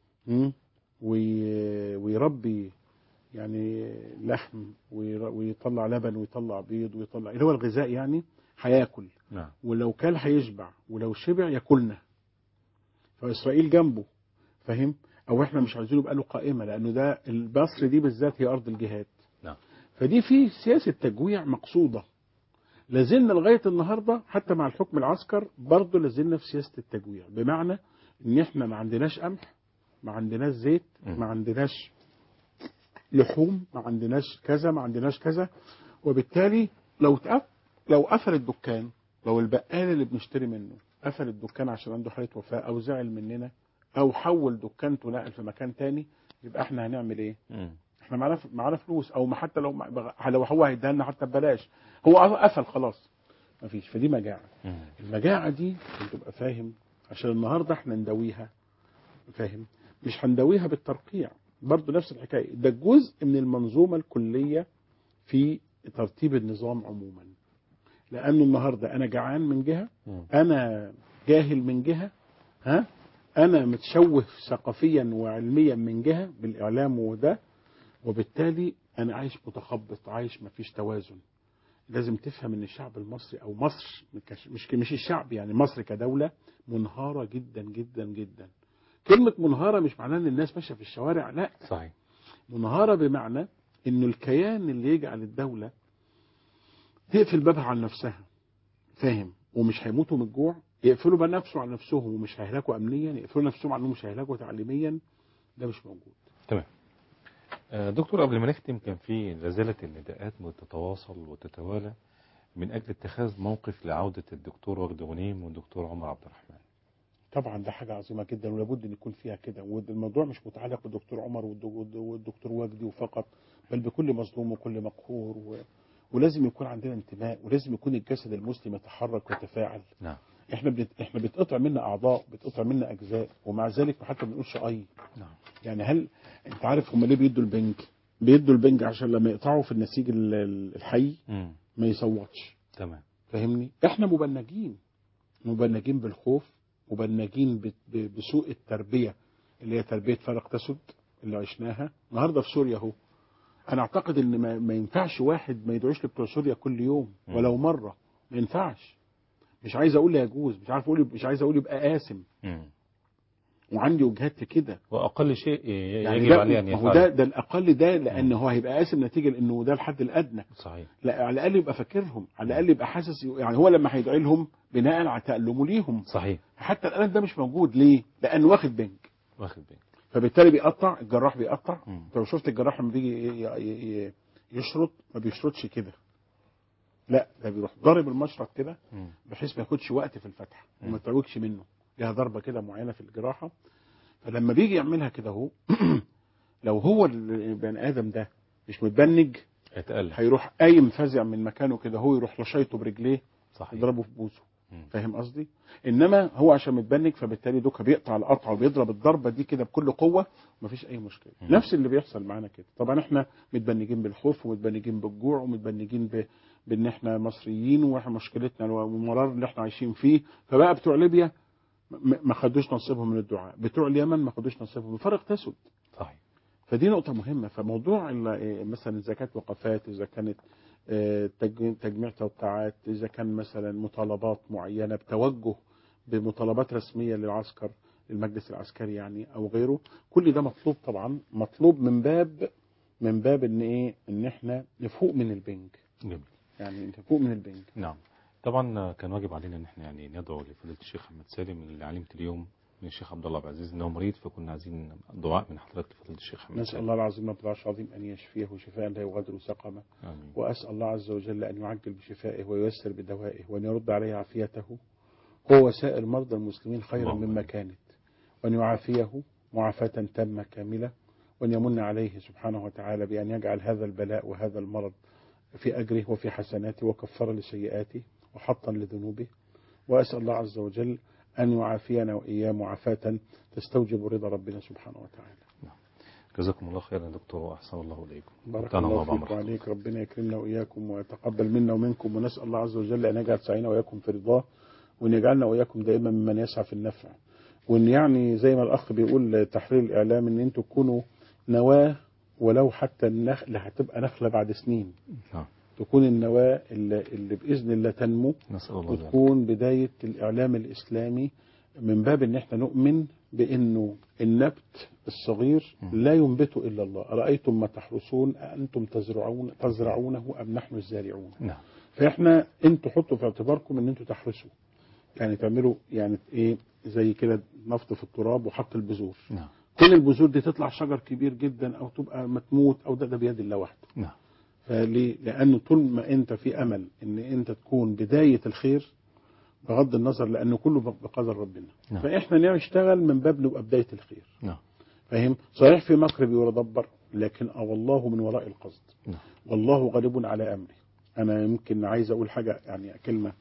ويربي يعني لحم ويطلع لبن ويطلع بيض ويطلع اللي هو الغذاء يعني هياكل. نعم. ولو كل هيشبع، ولو شبع ياكلنا. فإسرائيل جنبه، فاهم؟ او احنا مش عايزينه يبقى له قائمه، لانه ده مصر دي بالذات هي ارض الجهاد. نعم. فدي في سياسه تجويع مقصوده. لازلنا لغايه النهارده حتى مع الحكم العسكر برضه لازلنا في سياسه التجويع، بمعنى ان احنا ما عندناش قمح، ما عندناش زيت، ما عندناش لحوم، ما عندناش كذا، ما عندناش كذا. وبالتالي لو قفل الدكان، لو البقال اللي بنشتري منه قفل الدكان عشان عنده حاله وفاه او زعل مننا او حول دكانته نقل في مكان تاني، يبقى احنا هنعمل ايه؟ احنا معانا فلوس، او حتى لو هو هيدينا حتى ببلاش، هو قفل خلاص مفيش. فدي مجاعه. المجاعه دي تبقى فاهم، عشان النهارده احنا نداويها، فاهم؟ مش هنداويها بالترقيع، برضه نفس الحكايه، ده جزء من المنظومه الكليه في ترتيب النظام عموما. لانه النهارده انا جعان من جهه، انا جاهل من جهه، انا متشوه ثقافيا وعلميا من جهه بالاعلام وده، وبالتالي انا عايش متخبط، عايش ما فيش توازن. لازم تفهم ان الشعب المصري او مصر مش الشعب، يعني مصر كدوله منهاره جدا جدا جدا. كلمه منهاره مش معناها ان الناس ماشيه في الشوارع، لا صحيح. منهاره بمعنى انه الكيان اللي يجعل الدوله تقفل بابها عن نفسها، فاهم؟ ومش هيموتوا من الجوع، يقفلوا بقى نفسه عن نفسهم ومش هيهلكوا امنيا، يقفلوا نفسهم عنهم مش هيهلكوا تعليميا، ده مش موجود. تمام. دكتور، قبل ما نختم، كان في لازالت النداءات تتواصل وتتوالى من اجل اتخاذ موقف لعوده الدكتور وجدي غنيم والدكتور عمر عبد الرحمن. طبعا ده حاجه عظيمه جدا ولابد ان يكون فيها كده، والموضوع مش متعلق بالدكتور عمر والدكتور وجدي وفقط، بل بكل مظلوم وكل مقهور ولازم يكون عندنا انتماء، ولازم يكون الجسد المسلم يتحرك ويتفاعل. نعم. احنا بتقطع منا اعضاء، بتقطع منا اجزاء، ومع ذلك حتى ما بنقولش اي. نعم. يعني هل انت عارف هم ليه بيدوا البنج؟ بيدوا البنج عشان لما يقطعوا في النسيج الحي ما يصوتش. تمام. فاهمني؟ احنا مبنجين بالخوف، مبنجين بسوء التربيه اللي هي تربيه فرق تسد اللي عشناها النهارده في سوريا اهو. انا اعتقد ان ما ينفعش واحد ما يدعوش لبتوع سوريا كل يوم ولو مره، ما ينفعش. مش عايز اقول يجوز، مش عايز اقول يبقى قاسم. وعندي وجهات في كده، واقل شيء يعني يجب عليه ان يفعله. ده الاقل، ده لان هو هيبقى قاسم نتيجه لانه ده الحد الادنى. صحيح. لا، على الاقل يبقى فاكرهم، على الاقل يبقى حاسس، يعني هو لما هيدعي لهم بناء على تألمه ليهم. صحيح. حتى الان ده مش موجود. ليه؟ لانه واخد بنج. فبالتالي بيقطع، الجراح بيقطع. انت لو شفت الجراح لما بيجي يشرط، ما بيشرطش كده، لا ده بيروح ضارب المشرط كده بحيث ما ياخدش وقت في الفتح وما تروجش منه، ليها ضربه كده معينه في الجراحه. فلما بيجي يعملها كده اهو لو هو البني ادم ده مش متبنج هيروح قايم فزع من مكانه كده، هو يروح لشيطه برجليه، يضربه في بوزه. فاهم قصدي؟ انما هو عشان متبنج، فبالتالي دوكا بيقطع القطعه وبيضرب الضربه دي كده بكل قوه، مفيش اي مشكله. نفس اللي بيحصل معانا كده. طبعا احنا متبنجين بالخوف ومتبنجين بالجوع ومتبنجين بان احنا مصريين واحنا مشكلتنا والمرار اللي احنا عايشين فيه. فبقى بتوع ليبيا ما خدوش نصيبهم من الدعاء، بتوع اليمن ما خدوش نصيبهم، فرق تسد. صحيح. فدي نقطه مهمه. فموضوع مثلا زكاه وقفات، اذا كانت تجميع توقعات، إذا كان مثلا مطالبات معينة بتوجه بمطالبات رسمية للعسكر، المجلس العسكري يعني أو غيره، كل ده مطلوب طبعا، مطلوب من باب إن إحنا نفوق من البنج. جميل. يعني نفوق من البنج. نعم. طبعا كان واجب علينا إن إحنا يعني ندعو لفضيلة الشيخ أحمد سالم، اللي علمت اليوم من الشيخ عبد الله عبد العزيز إنه مريض، فكنا عايزين دعاء من حضرتك لفضيلة الشيخ أحمد سالم. نسأل الله العظيم رب العرش العظيم أن يشفيه شفاء لا يغادر سقما. وأسأل الله عز وجل أن يعجل بشفائه وييسر بدوائه، وأن يرد عليه عافيته هو وسائر مرضى المسلمين خيرا مما كانت، وأن يعافيه معافاة تامة كاملة، وأن يمن عليه سبحانه وتعالى بأن يجعل هذا البلاء وهذا المرض في أجره وفي حسناته وكفر لسيئاته وحطا لذنوبه. وأسأل الله عز وجل أن يعافينا وإياه معافاة تستوجب رضا ربنا سبحانه وتعالى. جزاكم الله خيرا يا دكتور وأحسن الله إليكم. بارك الله فيك وعليك، ربنا يكرمنا وإياكم ويتقبل منا ومنكم، ونسأل الله عز وجل أن يجعل سعينا وإياكم في رضاه، وأن يجعلنا وإياكم دائما ممن يسعى في النفع، وأن يعني زي ما الأخ بيقول تحرير الإعلام أن أنتم تكونوا نواة، ولو حتى النخل هتبقى نخلة بعد سنين، تكون النواة اللي بإذن الله تنمو وتكون بداية الإعلام الإسلامي، من باب أن احنا نؤمن بأنه النبت الصغير لا ينبته إلا الله. أرأيتم ما تحرسون أأنتم تزرعونه أم نحن الزارعون. فإحنا أنتوا حطوا في اعتباركم أن أنتوا تحرسوا، يعني تعملوا يعني إيه زي كده نفط في التراب وحط البذور. كل البذور دي تطلع شجر كبير جدا أو تبقى متموت أو ده بيد الله وحده. فليه؟ لأنه طول ما أنت في أمل أن أنت تكون بداية الخير بغض النظر، لأنه كله بقدر ربنا. فإحنا نشتغل من باب نبقى بداية الخير. فاهم؟ صحيح في مكر بيدبر، لكن والله من وراء القصد. والله غالب على أمره. أنا يمكن عايز أقول حاجة يعني كلمة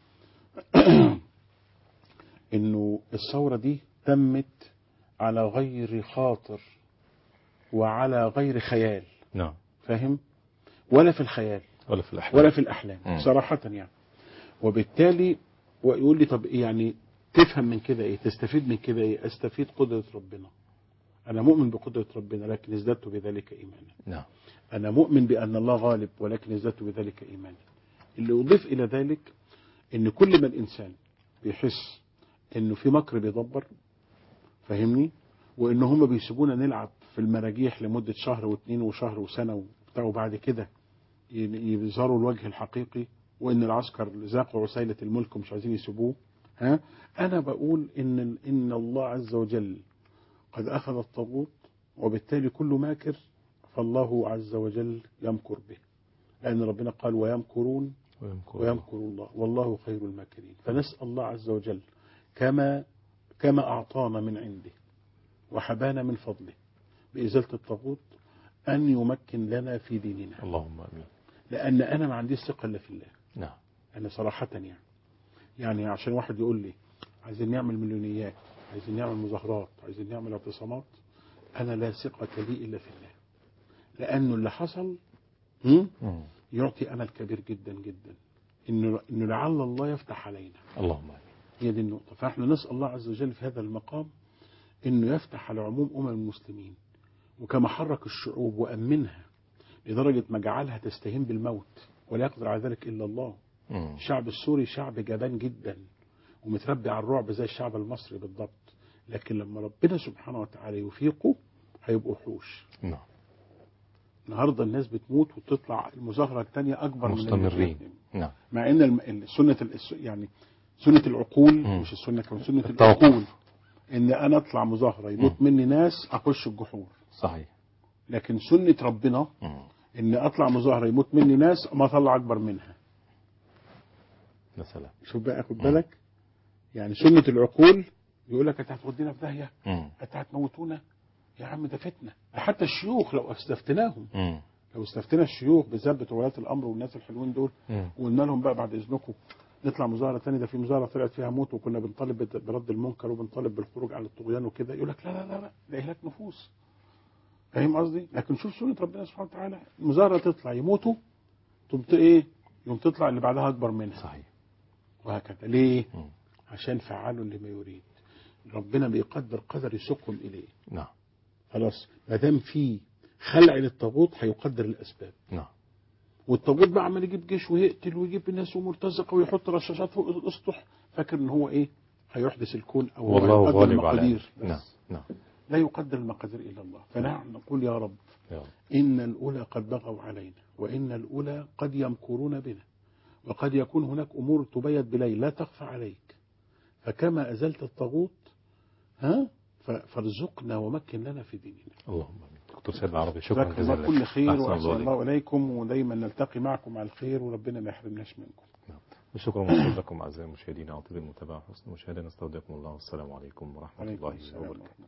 إنه الثورة دي تمت على غير خاطر وعلى غير خيال. فاهم؟ ولا في الخيال ولا في الأحلام صراحة يعني. وبالتالي ويقول لي طب يعني تفهم من كده ايه، تستفيد من كده ايه؟ استفيد قدرة ربنا. انا مؤمن بقدرة ربنا لكن ازددت بذلك ايمانا. انا مؤمن بان الله غالب ولكن ازددت بذلك ايمانا. اللي اضيف الى ذلك ان كل ما الانسان بيحس انه في مكر بيدبر، فاهمني، وان هم بيسيبونا نلعب في المراجيح لمدة شهر واثنين وشهر وسنة وبعد كده يظهروا الوجه الحقيقي، وان العسكر ذاقوا عسيلة الملك ومش عايزين يسيبوه. انا بقول ان الله عز وجل قد اخذ الطاغوت، وبالتالي كل ماكر فالله عز وجل يمكر به، لان ربنا قال ويمكرون ويمكر الله والله خير الماكرين. فنسأل الله عز وجل كما اعطانا من عنده وحبانا من فضله بإزالة الطاغوت ان يمكن لنا في ديننا. اللهم امين. لان انا ما عنديش ثقة الا في الله. أنا صراحة يعني عشان واحد يقول لي عايزين نعمل مليونيات، عايزين نعمل مظاهرات، عايزين نعمل اعتصامات، أنا لا ثقة لي إلا في الله، لأنه اللي حصل يعطي أمل كبير جدا جدا إنه لعل الله يفتح علينا. اللهم آمين. هي دي النقطة. فإحنا نسأل الله عز وجل في هذا المقام إنه يفتح على عموم المسلمين، وكما حرك الشعوب وأمنها لدرجة ما جعلها تستهين بالموت ولا يقدر على ذلك إلا الله. الشعب السوري شعب جبان جدا ومتربي على الرعب زي الشعب المصري بالضبط، لكن لما ربنا سبحانه وتعالى يفيقه هيبقوا وحوش. النهارده الناس بتموت وتطلع المظاهرة الثانية أكبر مستمرين. مع إن سنة العقول مش السنة كمان سنة العقول إن أنا أطلع مظاهرة يموت مني ناس أخش الجحور. صحيح. لكن سنة ربنا إن أطلع مظاهرة يموت مني ناس ما أطلع أكبر منها. مثلا شوف بقى خد بالك، يعني سنة العقول يقول لك انت هتودينا في داهية، انت هتموتونا يا عم، ده فتنة. حتى الشيوخ لو استفتناهم لو استفتنا الشيوخ بالذات ولاة الامر والناس الحلوين دول وقلنا لهم بقى بعد اذنكم نطلع مظاهرة ثانيه، ده في مظاهرة طلعت فيها موت وكنا بنطالب برد المنكر وبنطالب بالخروج على الطغيان وكده، يقول لك لا لا لا لا ده اهلاك نفوس. فاهم قصدي؟ لكن شوف سنة ربنا سبحانه وتعالى، المظاهرة تطلع يموتوا تقوم ايه يوم تطلع اللي بعدها اكبر منها. صحيح. وهكذا. ليه؟ عشان فعال لما يريد. ربنا بيقدر قدر يسوقهم إليه. خلاص ما دام في خلع للطاغوت هيقدر الأسباب. والطاغوت بقى عمال يجيب جيش ويقتل ويجيب ناس ومرتزقه ويحط رشاشات فوق الاسطح، فاكر ان هو ايه هيحدث الكون او والله يقدر المقادير. لا يقدر المقادير الا الله. فنحن نقول يا رب ان الاولى قد بغوا علينا، وان الاولى قد يمكرون بنا، وقد يكون هناك أمور تبيت بليل لا تخفى عليك، فكما أزلت الطاغوت فارزقنا ومكن لنا في ديننا. اللهم آمين. دكتور سيد العربي شكرا جزيلا لك. كل خير وأحسن الله إليكم، ودايما نلتقي معكم على الخير وربنا ما يحرمناش منكم. وشكرا موصول لكم أعزائي المشاهدين على طيب المتابعة وحسن المشاهدة. نستودعكم الله والسلام عليكم ورحمة الله وبركاته.